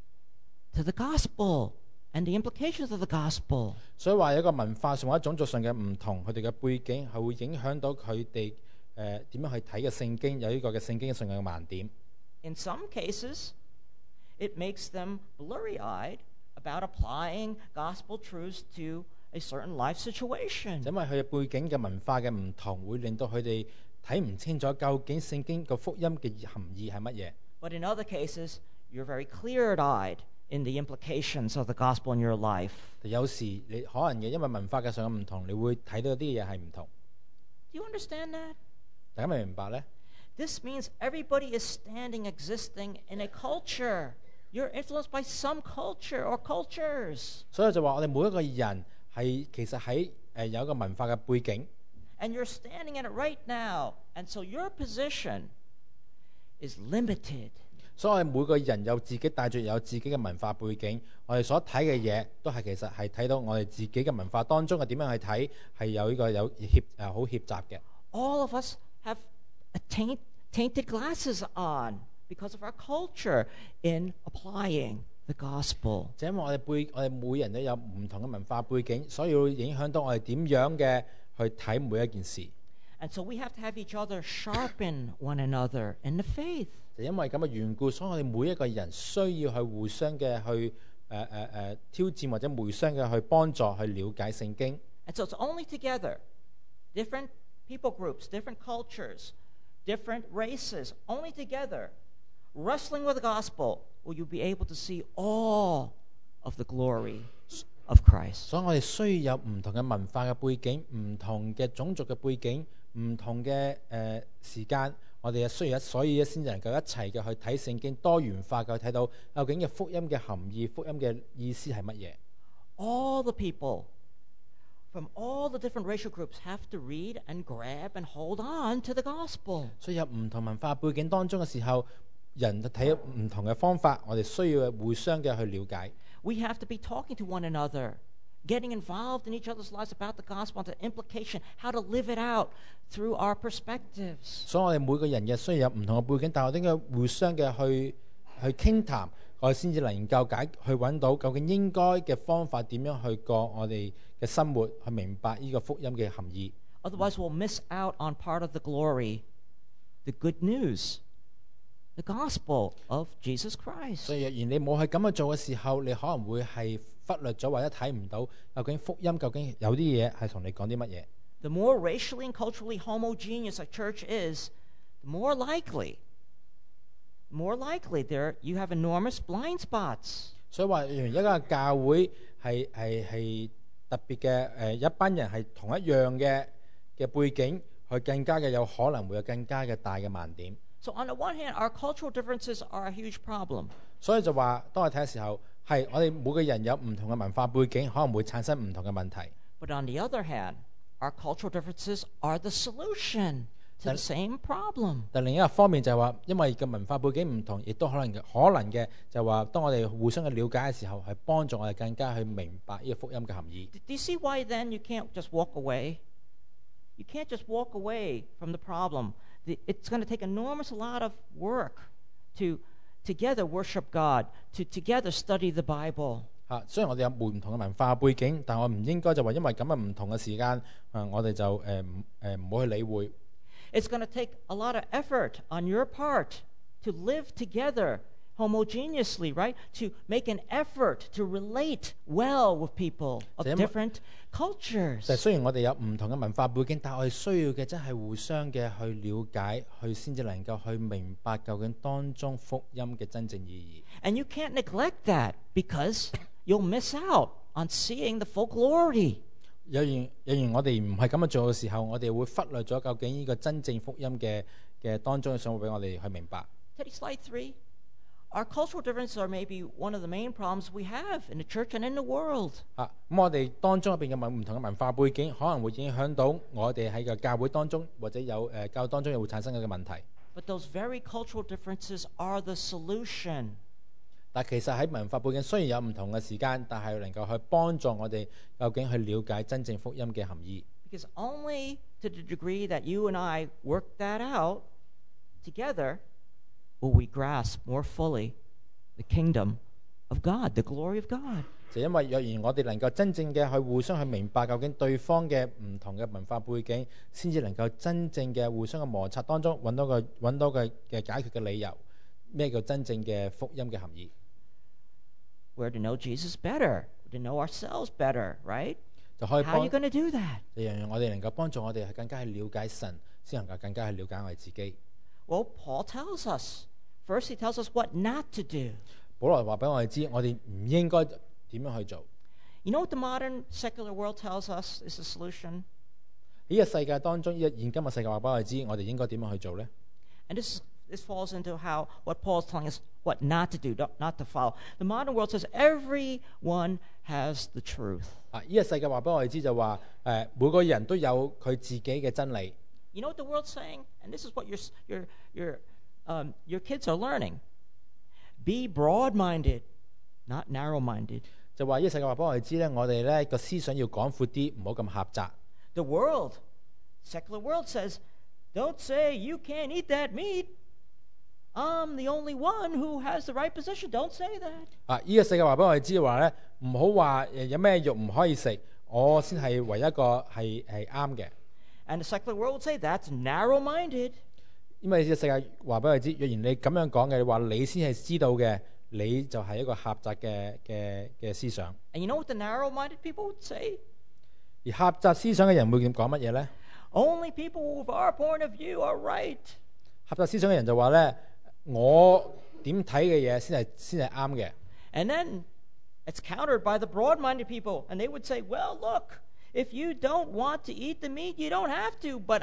to the gospel and the implications of the gospel. 所以話有一個文化上或者種族上嘅唔同，佢哋嘅背景係會影響到佢哋誒點樣去睇嘅聖經，有呢個嘅聖經上嘅盲點。 In some cases, it makes them blurry-eyed about applying gospel truths to a certain life situation. 因為佢嘅背景嘅文化嘅唔同，會令到佢哋睇唔清楚究竟聖經個福音嘅含義係乜嘢。 But in other cases, you're very clear-eyed in the implications of the gospel in your life. 有時你可能嘅因為文化嘅上嘅唔同，你會睇到啲嘢係唔同。 Do you understand that? 大家明唔明白呢？ This means everybody is standing, existing in a culture. You're influenced by some culture or cultures. 所以就話我哋每一個人係其實喺誒、呃、有一個文化嘅背景。 And you're standing in it right now. And so your position is limited. 所以我哋每個人有自己帶住有自己嘅文化背景，我哋所睇嘅嘢都係其實係睇到我哋自己嘅文化當中嘅點樣去睇，係有呢個有協誒好協雜嘅。 All of us have a taint, tainted glasses on because of our culture in applying the gospel. 就因為我哋背我哋每人都有唔同嘅文化背景，所以會影響到我哋點樣嘅去睇每一件事。 And so we have to have each other sharpen one another in the faith. 就因為咁嘅緣故，所以我哋每一個人需要去互相嘅去誒誒誒挑戰，或者互相嘅去幫助去了解聖經。 And so it's only together, different people groups, different cultures, different races, only together, wrestling with the gospel, will you be able to see all of the glory of Christ. 所以我哋需要有唔同嘅文化嘅背景，唔同嘅種族嘅背景，唔同嘅誒、呃、時間，我哋需要一，所以先至能夠一齊嘅去睇聖經，多元化嘅去睇到究竟嘅福音嘅含義、福音嘅意思係乜嘢。 All the people from all the different racial groups have to read and grab and hold on to the gospel. 所以有唔同文化背景當中嘅時候，人睇唔同嘅方法，我哋需要互相嘅去了解。 We have to be talking to one another, getting involved in each other's lives about the gospel and the implication, how to live it out through our perspectives. 所以我哋每個人嘅雖然有唔同嘅背景，但係我哋應該互相嘅去去傾談，我哋先至能夠解去揾到究竟應該嘅方法點樣去過我哋嘅生活，去明白呢個福音嘅含義。 Otherwise, we'll miss out on part of the glory, the good news, the gospel of Jesus Christ. 所以若然你冇去咁樣做嘅時候，你可能會係忽略咗或者睇唔到究竟福音究竟有啲嘢係同你講啲乜嘢。 The more racially and culturally homogeneous a church is, the more likely, more likely there you have enormous blind spots. 所以話，若然一個教會係係係特別嘅誒，一班人係同一樣嘅嘅背景，佢更加嘅有可能會有更加嘅大嘅盲點。 So on the one hand, our cultural differences are a huge problem. 所以就話，當我睇嘅時候，係我哋每個人有唔同嘅文化背景，可能會產生唔同嘅問題。 But on the other hand, our cultural differences are the solution to the same problem. 但另一個方面就係話，因為嘅文化背景唔同，亦都可能嘅可能嘅就係話，當我哋互相嘅了解嘅時候，係幫助我哋更加去明白呢個福音嘅含義。 Do you see why then you can't just walk away? You can't just walk away from the problem. It's going to take enormous lot of work to together worship God, to together study the Bible. 嚇，雖然我哋有唔同嘅文化背景，但我唔應該就話因為咁嘅唔同嘅時間，誒我哋就誒唔誒唔好去理會。 It's going to take a lot of effort on your part to live together homogeneously, right? To make an effort to relate well with people of different cultures. 就雖然我哋有唔同嘅文化背景，但我哋需要嘅真係互相嘅去了解，去先至能夠去明白究竟當中福音嘅真正意義。 And you can't neglect that because you'll miss out on seeing the full glory. 有然有然我哋唔係咁樣做嘅時候，我哋會忽略咗究竟呢個真正福音嘅嘅當中嘅想法俾我哋去明白。 Teddy, slide three. Our cultural differences are maybe one of the main problems we have in the church and in the world. 啊，咁我哋當中入邊嘅唔同嘅文化背景，可能會影響到我哋喺個教會當中，或者有誒、呃、教會當中又會產生嘅問題。 But those very cultural differences are the solution. 但其實喺文化背景雖然有唔同嘅時間，但係能夠去幫助我哋究竟去了解真正福音嘅含義。 Because only to the degree that you and I work that out together will we grasp more fully the kingdom of God, the glory of God. 就因為若然我哋能夠真正嘅去互相去明白究竟對方嘅唔同嘅文化背景，先至能夠真正嘅互相嘅摩擦當中揾到個揾到嘅嘅解決嘅理由，咩叫真正嘅福音嘅含義？ We're to know Jesus better, to know ourselves better, right? 就可以 How 幫 are you going to do that? 讓我哋能夠幫助我哋更加去了解神，先能夠更加去了解我哋自己。 Well, Paul tells us. First, he tells us what not to do. 保羅話俾我哋知，我哋唔應該點樣去做。 You know what the modern secular world tells us is the solution? 呢個世界當中，呢個現今嘅世界話俾我哋知，我哋應該點樣去做呢？ And this this falls into how what Paul's telling us what not to do, not, not to follow. The modern world says everyone has the truth. 啊，呢個世界話俾我哋知就話，誒每個人都有佢自己嘅真理。 You know what the world's saying? And this is what your your your um, your kids are learning. Be broad-minded, not narrow-minded. 就話呢個世界話俾我哋知咧，我哋咧個思想要廣闊啲，唔好咁狹窄。 The world, secular world says, don't say you can't eat that meat. I'm the only one who has the right position. Don't say that. 啊，呢個世界話俾我哋知話咧，唔好話誒有咩肉唔可以食，我先係唯一一個係係啱嘅。 And the secular world would say that's narrow-minded. 因為呢個世界話俾佢知，若然你咁樣講嘅，你話你先係知道嘅，你就係一個狹窄嘅嘅嘅思想。 And you know what the narrow-minded people would say? 而狹窄思想嘅人會點講乜嘢咧？ Only people with our point of view are right. 狹窄思想嘅人就話咧，我點睇嘅嘢先係先係啱嘅。 And then it's countered by the broad-minded people. And they would say, well, look, if you don't want to eat the meat, you don't have to, but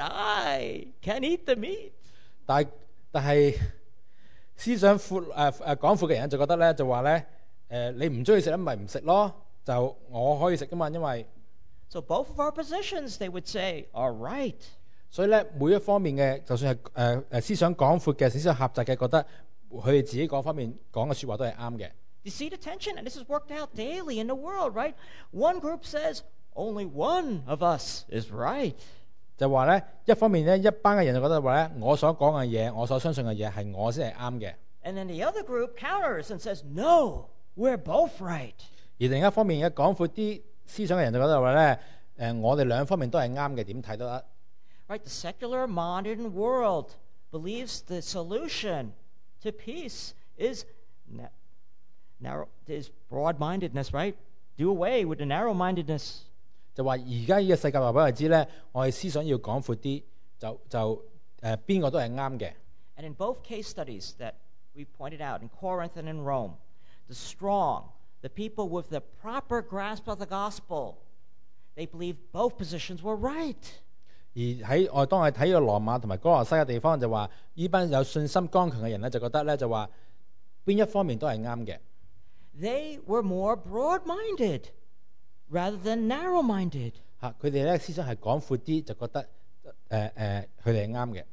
I can eat the meat. 但係但係思想闊誒誒廣闊嘅人就覺得咧，就話咧誒你唔中意食咧，咪唔食咯，就我可以食噶嘛，因為 So both of our positions, they would say, are right. 所以咧每一方面嘅，就算係誒誒思想廣闊嘅、思想狹窄嘅，覺得佢哋自己嗰方面講嘅説話都係啱嘅。 You see the tension? And this is worked out daily in the world, right? One group says, only one of us is right. 就話咧，一方面咧，一班嘅人就覺得話咧，我所講嘅嘢，我所相信嘅嘢係我先係啱嘅。 And then the other group counters and says, no, we're both right. 而另一方面嘅廣闊啲思想嘅人就覺得話咧，誒我哋兩方面都係啱嘅，點睇都得。 Right? The secular modern world believes the solution to peace is na- narrow, is broad-mindedness, right? Do away with the narrow-mindedness. 就話而家呢個世界話俾我哋知咧，我哋思想要廣闊啲，就就誒邊個都係啱嘅。 And in both case studies that we pointed out in Corinth and in Rome, the strong, the people with the proper grasp of the gospel, they believed both positions were right. 而喺我當我睇到羅馬同埋哥羅西嘅地方，就話呢班有信心剛強嘅人咧，就覺得咧就話邊一方面都係啱嘅。 They were more broad-minded rather than narrow-minded. 嚇佢哋咧思想係廣闊啲，就覺得誒誒佢哋係啱嘅。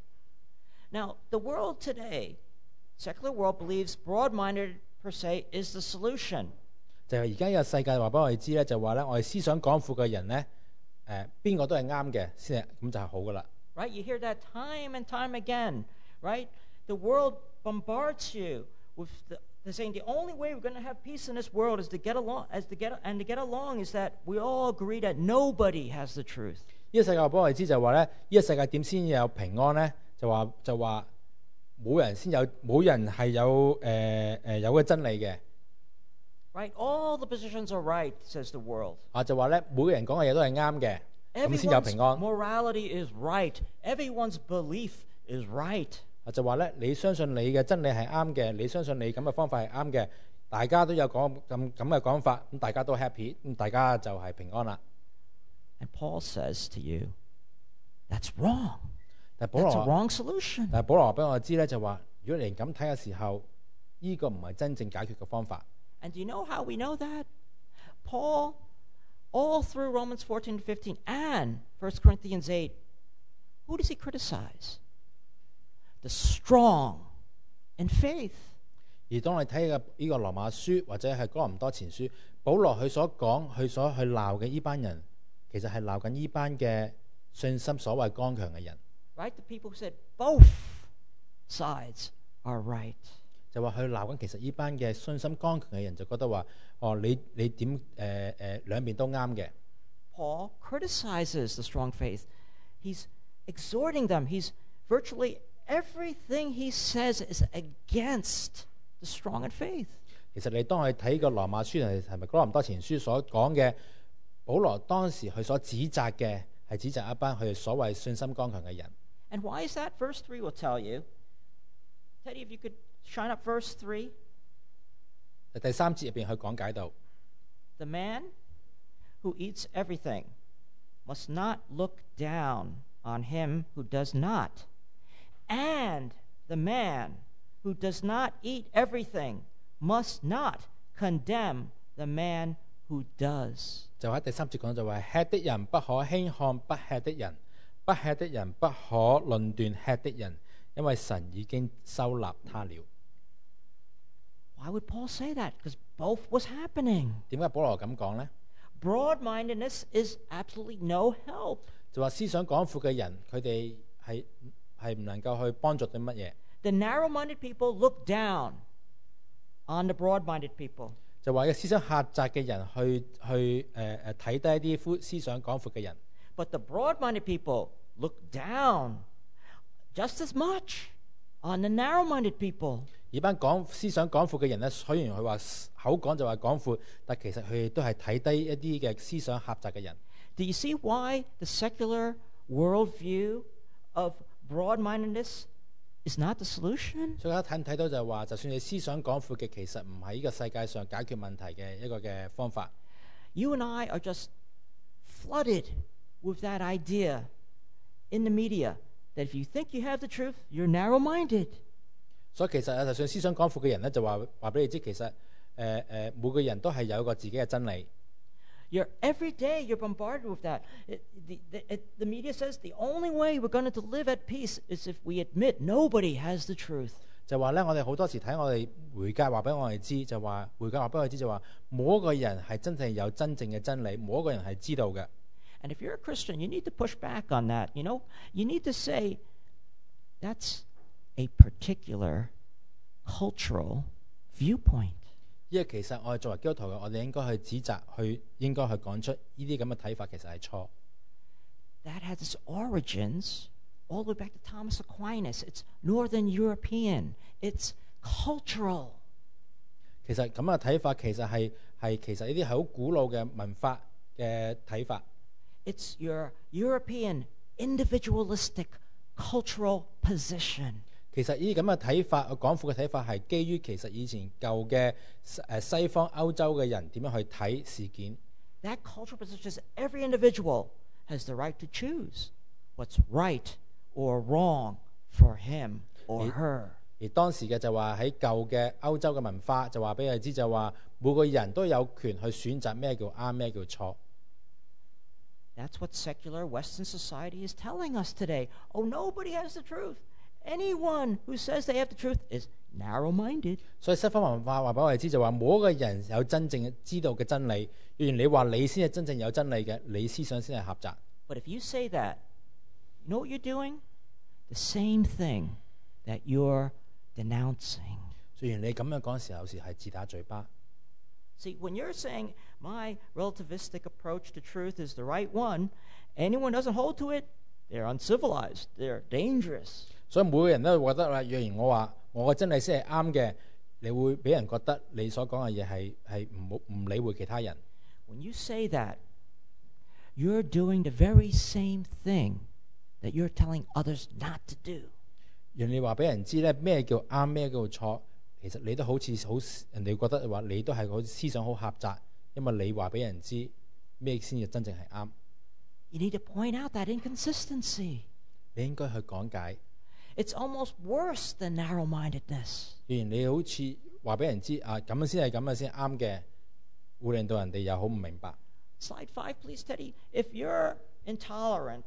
Now, the world today, secular world believes broad-minded per se is the solution. 就係而家呢個世界話俾我哋知咧，就話咧我哋思想廣闊嘅人咧，誒邊個都係啱嘅，先係咁就係好噶啦。 Right? You hear that time and time again, right? The world bombards you with the, they're saying the only way we're going to have peace in this world is to get along, as to get and to get along is that we all agree that nobody has the truth. 呢個世界話俾我哋知就話咧，呢個世界點先有平安咧？就話就話冇人先有，冇人係有誒誒、呃、有嘅真理嘅。 Right? All the positions are right, says the world. 啊就話咧，每個人講嘅嘢都係啱嘅，咁先有 Everyone's 平安。 morality is right. Everyone's belief is right. 啊就話咧，你相信你嘅真理係啱嘅，你相信你咁嘅方法係啱嘅，大家都有講咁咁嘅講法，咁大家都 happy， 咁大家就係平安啦。 And Paul says to you, that's wrong. 但係保 That's a 羅， wrong solution. 但係保羅俾我知咧，就話如果你咁睇嘅時候，呢、個唔係真正解決嘅方法。 And do you know how we know that? Paul, all through Romans fourteen to fifteen and First Corinthians eight, who does he criticize? The strong in faith. 而當你睇嘅呢個羅馬書或者係哥林多前書，保羅佢所講佢所去鬧嘅呢班人，其實係鬧緊呢班嘅信心所謂剛強嘅人。 Right? The people who said both sides are right. 就話佢鬧緊，其實呢班嘅信心剛強嘅人就覺得話：哦，你你點誒誒兩邊都啱嘅。 Paul criticizes the strong faith. He's exhorting them. He's virtually everything he says is against the strong in faith. 其實你當佢睇個羅馬書係係咪哥林多前書所講嘅，保羅當時佢所指責嘅係指責一班佢哋所謂信心剛強嘅人。 And why is that? Verse three will tell you. Teddy, if you could shine up verse three. 第三節入邊佢講解到， The man who eats everything must not look down on him who does not. And the man who does not eat everything must not condemn the man who does. 就喺第三節講就話：吃的人不可輕看不吃的人，不吃的人不可論斷吃的人，因為神已經收納他了。 Why would Paul say that? Because both was happening. 點解保羅咁講呢？ Broad-mindedness is absolutely no help. 就話思想廣闊嘅人，佢哋係係唔能夠去幫助啲乜嘢。 The narrow-minded people look down on the broad-minded people. 就話嘅思想狹窄嘅人去去誒誒睇低啲思思想廣闊嘅人， But the broad-minded people look down just as much on the narrow-minded people. 而班廣思想廣闊嘅人咧，雖然佢話口講就話廣闊，但其實佢哋都係睇低一啲嘅思想狹窄嘅人。 Do you see why the secular worldview of broad-mindedness is not the solution? 所以大家睇唔睇到就係話，就算你思想廣闊嘅，其實唔係呢個世界上解決問題嘅一個嘅方法。 You and I are just flooded with that idea in the media that if you think you have the truth, you're narrow-minded. 所以其實就算思想廣闊嘅人咧，就話話俾你知，其實誒誒、呃、每個人都係有一個自己嘅真理。 You're every day you're bombarded with that. It, the, the, it, the media says the only way we're going to live at peace is if we admit nobody has the truth. 就話咧，我哋好多時睇我哋回教話俾我哋知，就話回教話俾我哋知，就話冇一個人係真正有真正嘅真理，冇一個人係知道嘅。 And if you're a Christian, you need to push back on that. You know, you need to say that's a particular cultural viewpoint. 因為其實我哋作為基督徒嘅，我哋應該去指責，去應該去講出呢啲咁嘅睇法，其實係錯。 That has its origins all the way back to Thomas Aquinas. It's Northern European. It's cultural. 其實咁嘅睇法，其實係係其實呢啲係好古老嘅文化嘅睇法。 It's your European individualistic cultural position. 其實呢啲咁嘅睇法，廣闊嘅睇法係基於其實以前舊嘅誒西方歐洲嘅人點樣去睇事件。 That cultural position is every individual has the right to choose what's right or wrong for him or her. 而當時嘅就話喺舊嘅歐洲嘅文化就話俾佢知，就話每個人都有權去選擇咩叫啱，咩叫錯。 That's what secular Western society is telling us today. Oh, nobody has the truth. Anyone who says they have the truth is narrow-minded. 所以西方文化話俾我哋知，就話冇一個人有真正知道嘅真理。若然你話你先係真正有真理嘅，你思想先係狹窄。 But if you say that, you know what you're doing? The same thing that you're denouncing. 雖然你咁樣講嘅時候，有時係自打嘴巴。 See, when you're saying my relativistic approach to truth is the right one, anyone doesn't hold to it, they're uncivilized, they're dangerous. 所以每個人都會覺得啦，若然我話我嘅真理先係啱嘅，你會俾人覺得你所講嘅嘢係係唔好唔理會其他人。 When you say that, you're doing the very same thing that you're telling others not to do. 讓你話俾人知咧咩叫啱，咩叫錯，其實你都好似好人哋覺得話你都係好思想好狹窄，因為你話俾人知咩先至真正係啱。 You need to point out that inconsistency. 你應該去講解。 It's almost worse than narrow-mindedness. 若然你好似話俾人知啊咁樣先係咁樣先啱嘅，會令到人哋又好唔明白。 Slide five, please, Teddy. If you're intolerant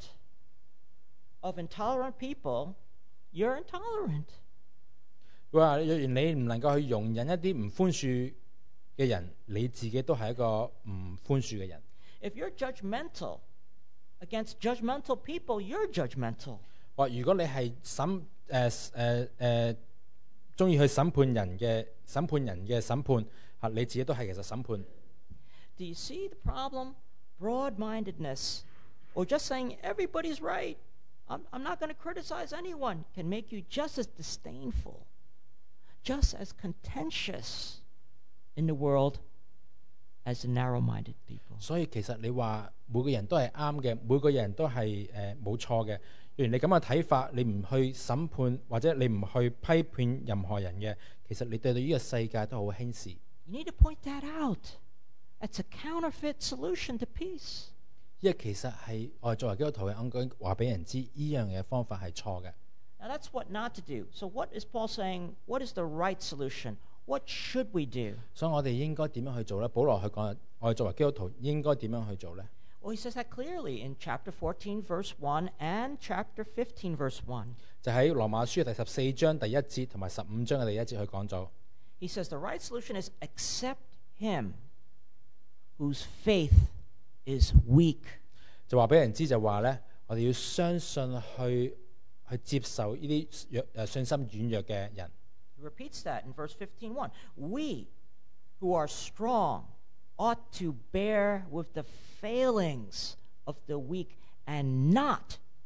of intolerant people, you're intolerant. 佢話若然你唔能夠去容忍一啲唔寬恕嘅人，你自己都係一個唔寬恕嘅人。 If you're judgmental against judgmental people, you're judgmental. 話如果你係審誒誒誒中意去審判人嘅審判人嘅審判嚇，你自己都係其實審判。 Do you see the problem? Broad-mindedness, or just saying everybody's right. I'm, I'm not going to criticize anyone, can make you just as disdainful, just as contentious in the world as the narrow-minded people. 所以其實你話每個人都係啱嘅，每個人都係誒冇錯嘅。若然你咁嘅睇法，你唔去審判或者你唔去批判任何人嘅，其實你對呢個世界都好輕視。 You need to point that out. That's a counterfeit solution to peace. 因為其實係我哋作為基督徒嘅，應該話俾人知呢樣嘢方法係錯嘅。 Now that's what not to do. So what is Paul saying? What is the right solution? What should we do? 所以我哋應該點樣去做呢？保羅去講，我哋作為基督徒應該點樣去做呢？ Well, he says that clearly in chapter fourteen, verse one, and chapter fifteen, verse one. 就喺羅馬書第十四章第一節同埋十五章嘅第一節去講咗。 He says the right solution is accept him whose faith is weak. 就話俾人知就話咧，我哋要相信去去接受呢啲弱誒信心軟弱嘅人。 He repeats that in verse fifteen one. We who are strong ought to bear with the failings of the weak and not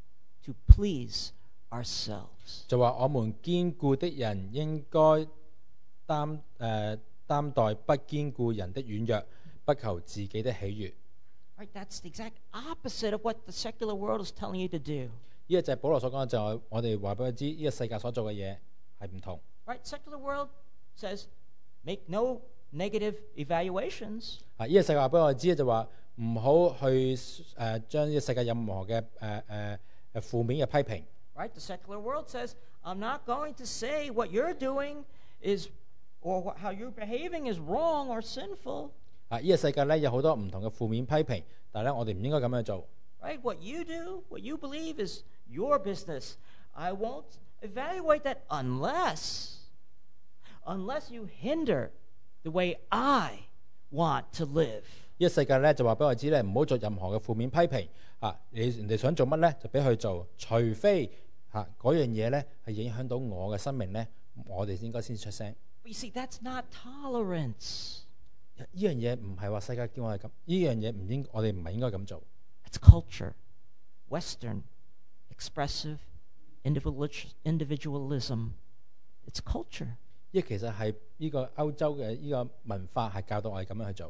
to please ourselves. 就話我們堅固的人應該擔誒擔待不堅固人的軟弱，不求自己的喜悅。 Right? That's the exact opposite of what the secular world is telling you to do. 呢個就係保羅所講嘅，就係我哋話俾佢知，呢個世界所做嘅嘢係唔同。 Right? Secular world says make no negative evaluations. 啊！呢個世界話俾我哋知就話唔好去誒將呢個世界任何嘅誒誒誒負面嘅批評。 Right? The secular world says, I'm not going to say what you're doing is, or what, how you're behaving is wrong or sinful. 啊！呢個世界咧有好多唔同嘅負面批評，但係咧我哋唔應該咁樣做。 Right? What you do, what you believe is your business. I won't evaluate that unless, unless you hinder the way I want to live. 呢個世界咧就話俾我知咧，唔好做任何嘅負面批評。啊！你人哋想做乜咧，就俾佢做，除非嚇嗰樣嘢咧係影響到我嘅生命咧，我哋應該先出聲。 But you see, that's not tolerance. 呢樣嘢唔係話世界叫我哋咁，呢樣嘢唔應，我哋唔係應該咁做。 It's culture, Western, expressive, individual- individualism. It's culture. 呢其實係呢個歐洲嘅呢個文化係教導我哋咁樣去做。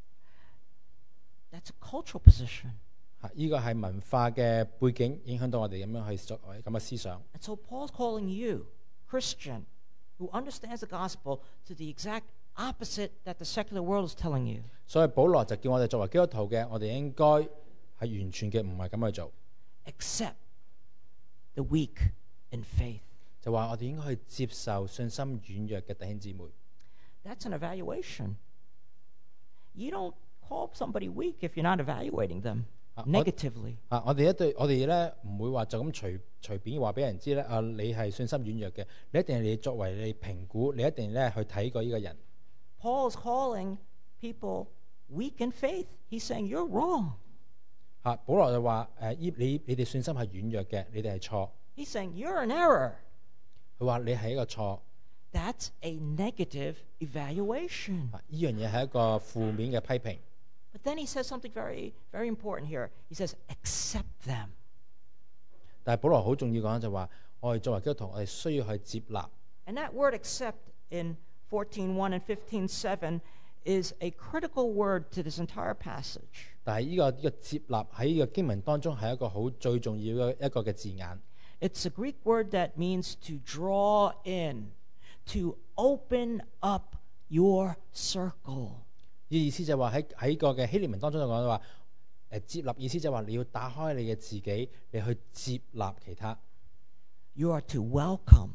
That's a cultural position. 嚇！呢個係文化嘅背景影響到我哋咁樣去作咁嘅思想。 And so Paul's calling you, Christian, who understands the gospel, to the exact opposite that the secular world is telling you. 所以保羅就叫我哋作為基督徒嘅，我哋應該係完全嘅唔係咁去做， Accept the weak in faith. 就話我哋應該去接受信心軟弱嘅弟兄姊妹。 That's an evaluation. You don't call somebody weak if you're not evaluating them Uh, negatively. 啊！我哋一對我哋咧唔會話就咁隨隨便話俾人知咧。啊，你係信心軟弱嘅，你一定係你作為你評估，你一定咧去睇過呢個人。 Paul is calling people weak in faith. He's saying you're wrong. 啊！保羅就話誒，依、你你哋信心係軟弱嘅，你哋係錯。 He's saying you're an error. 佢話你係一個錯。 That's a negative evaluation. 啊！呢樣嘢係一個負面嘅批評。 But then he says something very, very important here. He says, accept them. 但係保羅好重要講就話，我哋作為基督徒，我哋需要去接納。 And that word accept in fourteen one and fifteen seven is a critical word to this entire passage. 但係呢、這個呢、這個接納喺呢個經文當中係一個好最重要嘅一個嘅字眼。 It's a Greek word that means to draw in, to open up your circle. 呢意思就係話喺喺個嘅希臘文當中就講話，誒接納意思就係話你要打開你嘅自己，你去接納其他。 You are to welcome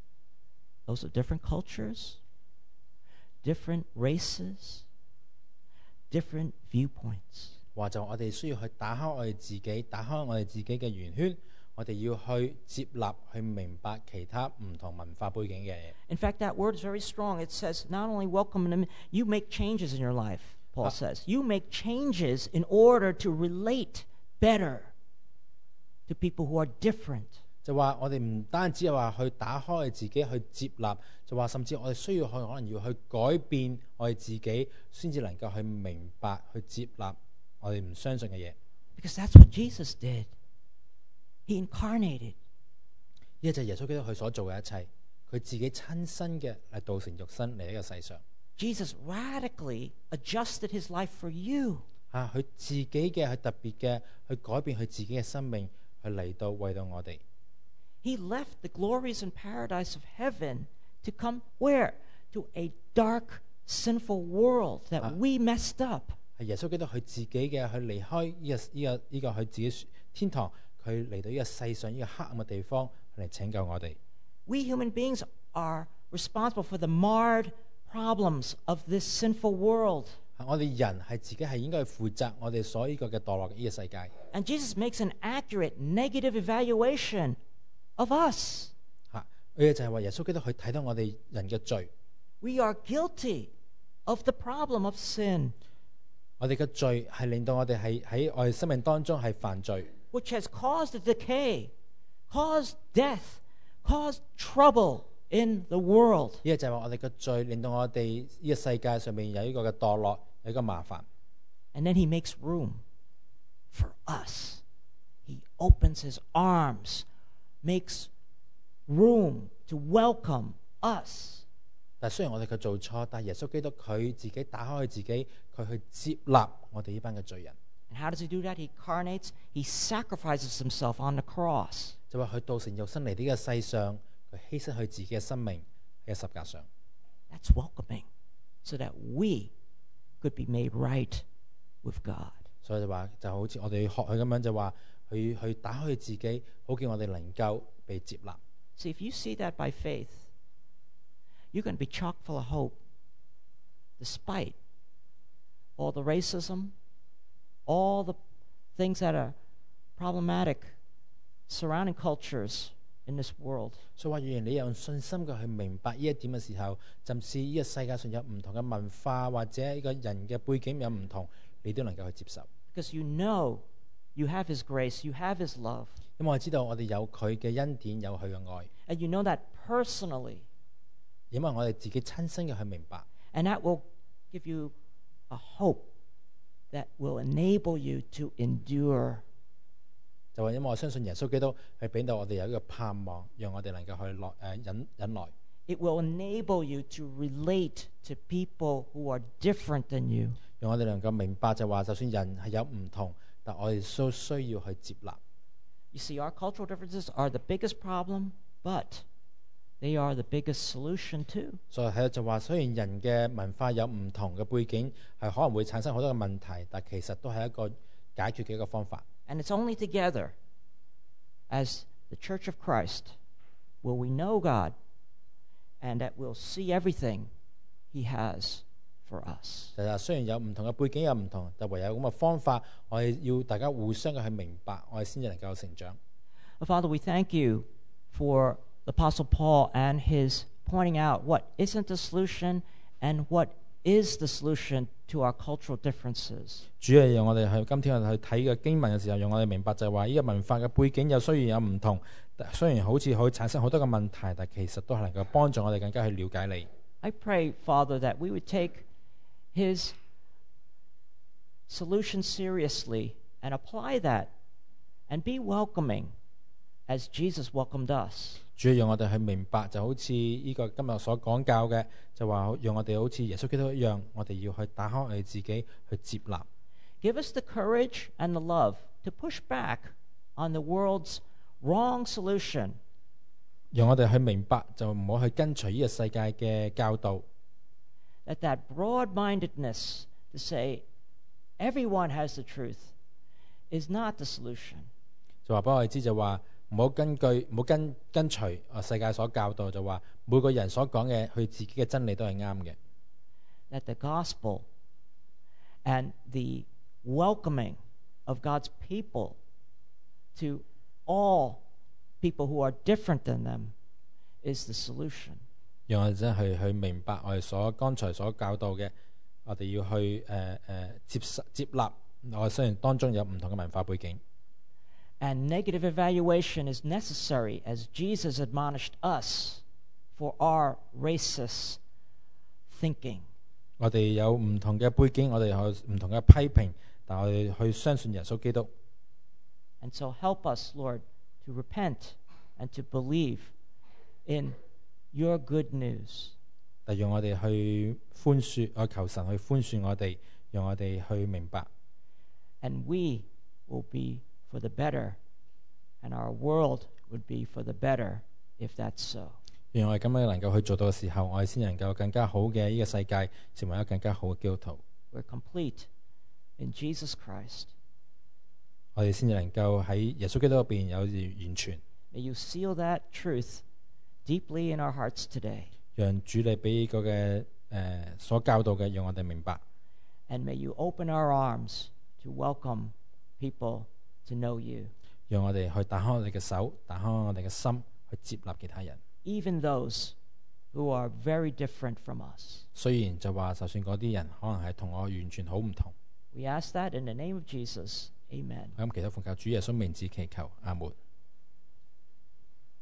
those of different cultures, different races, different viewpoints. 話就我哋需要去打開我哋自己，打開我哋自己嘅圓圈，我哋要去接納、去明白其他唔同文化背景嘅嘢。 In fact, that word is very strong. It says not only welcome them, you make changes in your life, Paul Ah. says. You make changes in order to relate better to people who are different. 就話我哋唔單止係話去打開我哋自己去接納，就話甚至我哋需要去可能要去改變我哋自己，先至能夠去明白、去接納我哋唔相信嘅嘢。 Because that's what Jesus did. He incarnated. 呢個就係耶穌基督佢所做嘅一切，佢自己親身嘅嚟道成肉身嚟呢個世上。 Jesus radically adjusted his life for you. 啊，佢自己嘅去特別嘅去改變佢自己嘅生命，去嚟到為到我哋。 He left the glories and paradise of heaven to come where? To a dark, sinful world that Ah. we messed up. 係耶穌基督佢自己嘅去離開呢、這個呢、這個呢、這個佢自己天堂，佢嚟到呢個世上呢個黑暗嘅地方嚟拯救我哋。 We human beings are responsible for the marred problems of this sinful world. 啊我哋人係自己係應該去負責我哋所呢個嘅墮落嘅呢個世界。 And Jesus makes an accurate negative evaluation of us. 嚇，佢就係話耶穌基督佢睇到我哋人嘅罪， We are guilty of the problem of sin, 我哋嘅罪係令到我哋係喺我哋生命當中係犯罪， which has caused the decay, caused death, caused trouble in the world. 呢個就係話我哋嘅罪令到我哋呢個世界上面有呢個嘅墮落，有一個麻煩。 And then he makes room for us. He opens his arms, makes room to welcome us. 但雖然我哋佢做錯，但耶穌基督佢自己打開佢自己，佢去接納我哋呢班嘅罪人。 And how does he do that? He incarnates, he sacrifices himself on the cross. 就話佢道成肉身嚟呢個世上，佢犧牲佢自己嘅生命喺十架上。 That's welcoming, so that we could be made right with God. 所以就話就好似我哋學佢咁樣，就話佢去打開佢自己，好叫我哋能夠被接納。 See, if you see that by faith, you're going to be chock full of hope, despite all the racism, all the things that are problematic surrounding cultures in this world. 所以話，若然你有信心嘅去明白呢一點嘅時候，甚至呢個世界上有唔同嘅文化或者呢個人嘅背景有唔同，你都能夠去接受。 Because you know you have his grace, you have his love, 因為我知道我哋有佢嘅恩典，有佢嘅愛， and you know that personally, 因為我哋自己親身嘅去明白， and that will give you a hope that will enable you to endure. 就話因為我相信耶穌基督係俾到我哋有一個盼望，讓我哋能夠去耐誒忍忍耐。 It will enable you to relate to people who are different than you. 讓我哋能夠明白就話，就算人係有唔同，但我哋都需要去接納。 You see, our cultural differences are the biggest problem, but they are the biggest solution too. 所以睇到就話，雖然人嘅文化有唔同嘅背景，係可能會產生好多嘅問題，但其實都係一個解決嘅一個方法。 And it's only together, as the Church of Christ, will we know God and that we'll see everything he has for us. 就係雖然有唔同嘅背景有唔同，但唯有咁嘅方法，我哋要大家互相嘅去明白，我哋先至能夠成長。 Well, Father, we thank you for the Apostle Paul and his pointing out what isn't the solution and what is the solution to our cultural differences. 主要讓我哋去今天我哋去睇嘅經文嘅時候，讓我哋明白就係話，呢個文化嘅背景有雖然有唔同，但雖然好似可以產生好多嘅問題，但其實都係能夠幫助我哋更加去了解你。 I pray, Father, that we would take his solution seriously and apply that and be welcoming as Jesus welcomed us. 主要讓我哋去明白，就好似呢個今日所講教嘅，就話讓我哋好似耶穌基督一樣，我哋要去打開我哋自己去接納。 Give us the courage and the love to push back on the world's wrong solution. 讓我哋去明白，就唔好去跟隨呢個世界嘅教導。 That that broad-mindedness to say everyone has the truth is not the solution. 就話俾我哋知，就話唔好根據唔好跟跟隨啊世界所教導，就話每個人所講嘅佢自己嘅真理都係啱嘅。 That the gospel and the welcoming of God's people to all people who are different than them is the solution. 讓我哋真係去明白我哋所剛才所教導嘅，我哋要去誒誒、呃呃、接受接納。我哋雖然當中有唔同嘅文化背景。 And negative evaluation is necessary as Jesus admonished us for our racist thinking. 我哋有唔同嘅背景，我哋有唔同嘅批評，但我哋去相信耶穌基督。 And so help us, Lord, to repent and to believe in your good news. 但讓我哋去寬恕，我求神去寬恕我哋，讓我哋去明白。 And we will be for the better, and our world would be for the better if that's so. 讓我哋咁樣能夠去做到嘅時候，我哋先能夠更加好嘅呢個世界，成為一個更加好嘅基督徒。 We're complete in Jesus Christ. 我哋先至能夠喺耶穌基督入邊有完全。 May you seal that truth deeply in our hearts today. 讓主你俾個嘅誒所教導嘅，讓我哋明白。 And may you open our arms to welcome people to know you, 讓我哋去打開我哋嘅手，打開我哋嘅心，去接納其他人。 even those who are very different from us. 雖然就話，就算嗰啲人可能係同我完全好唔同。 We ask that in the name of Jesus. Amen. 咁祈禱奉靠主耶穌名字祈求，阿門。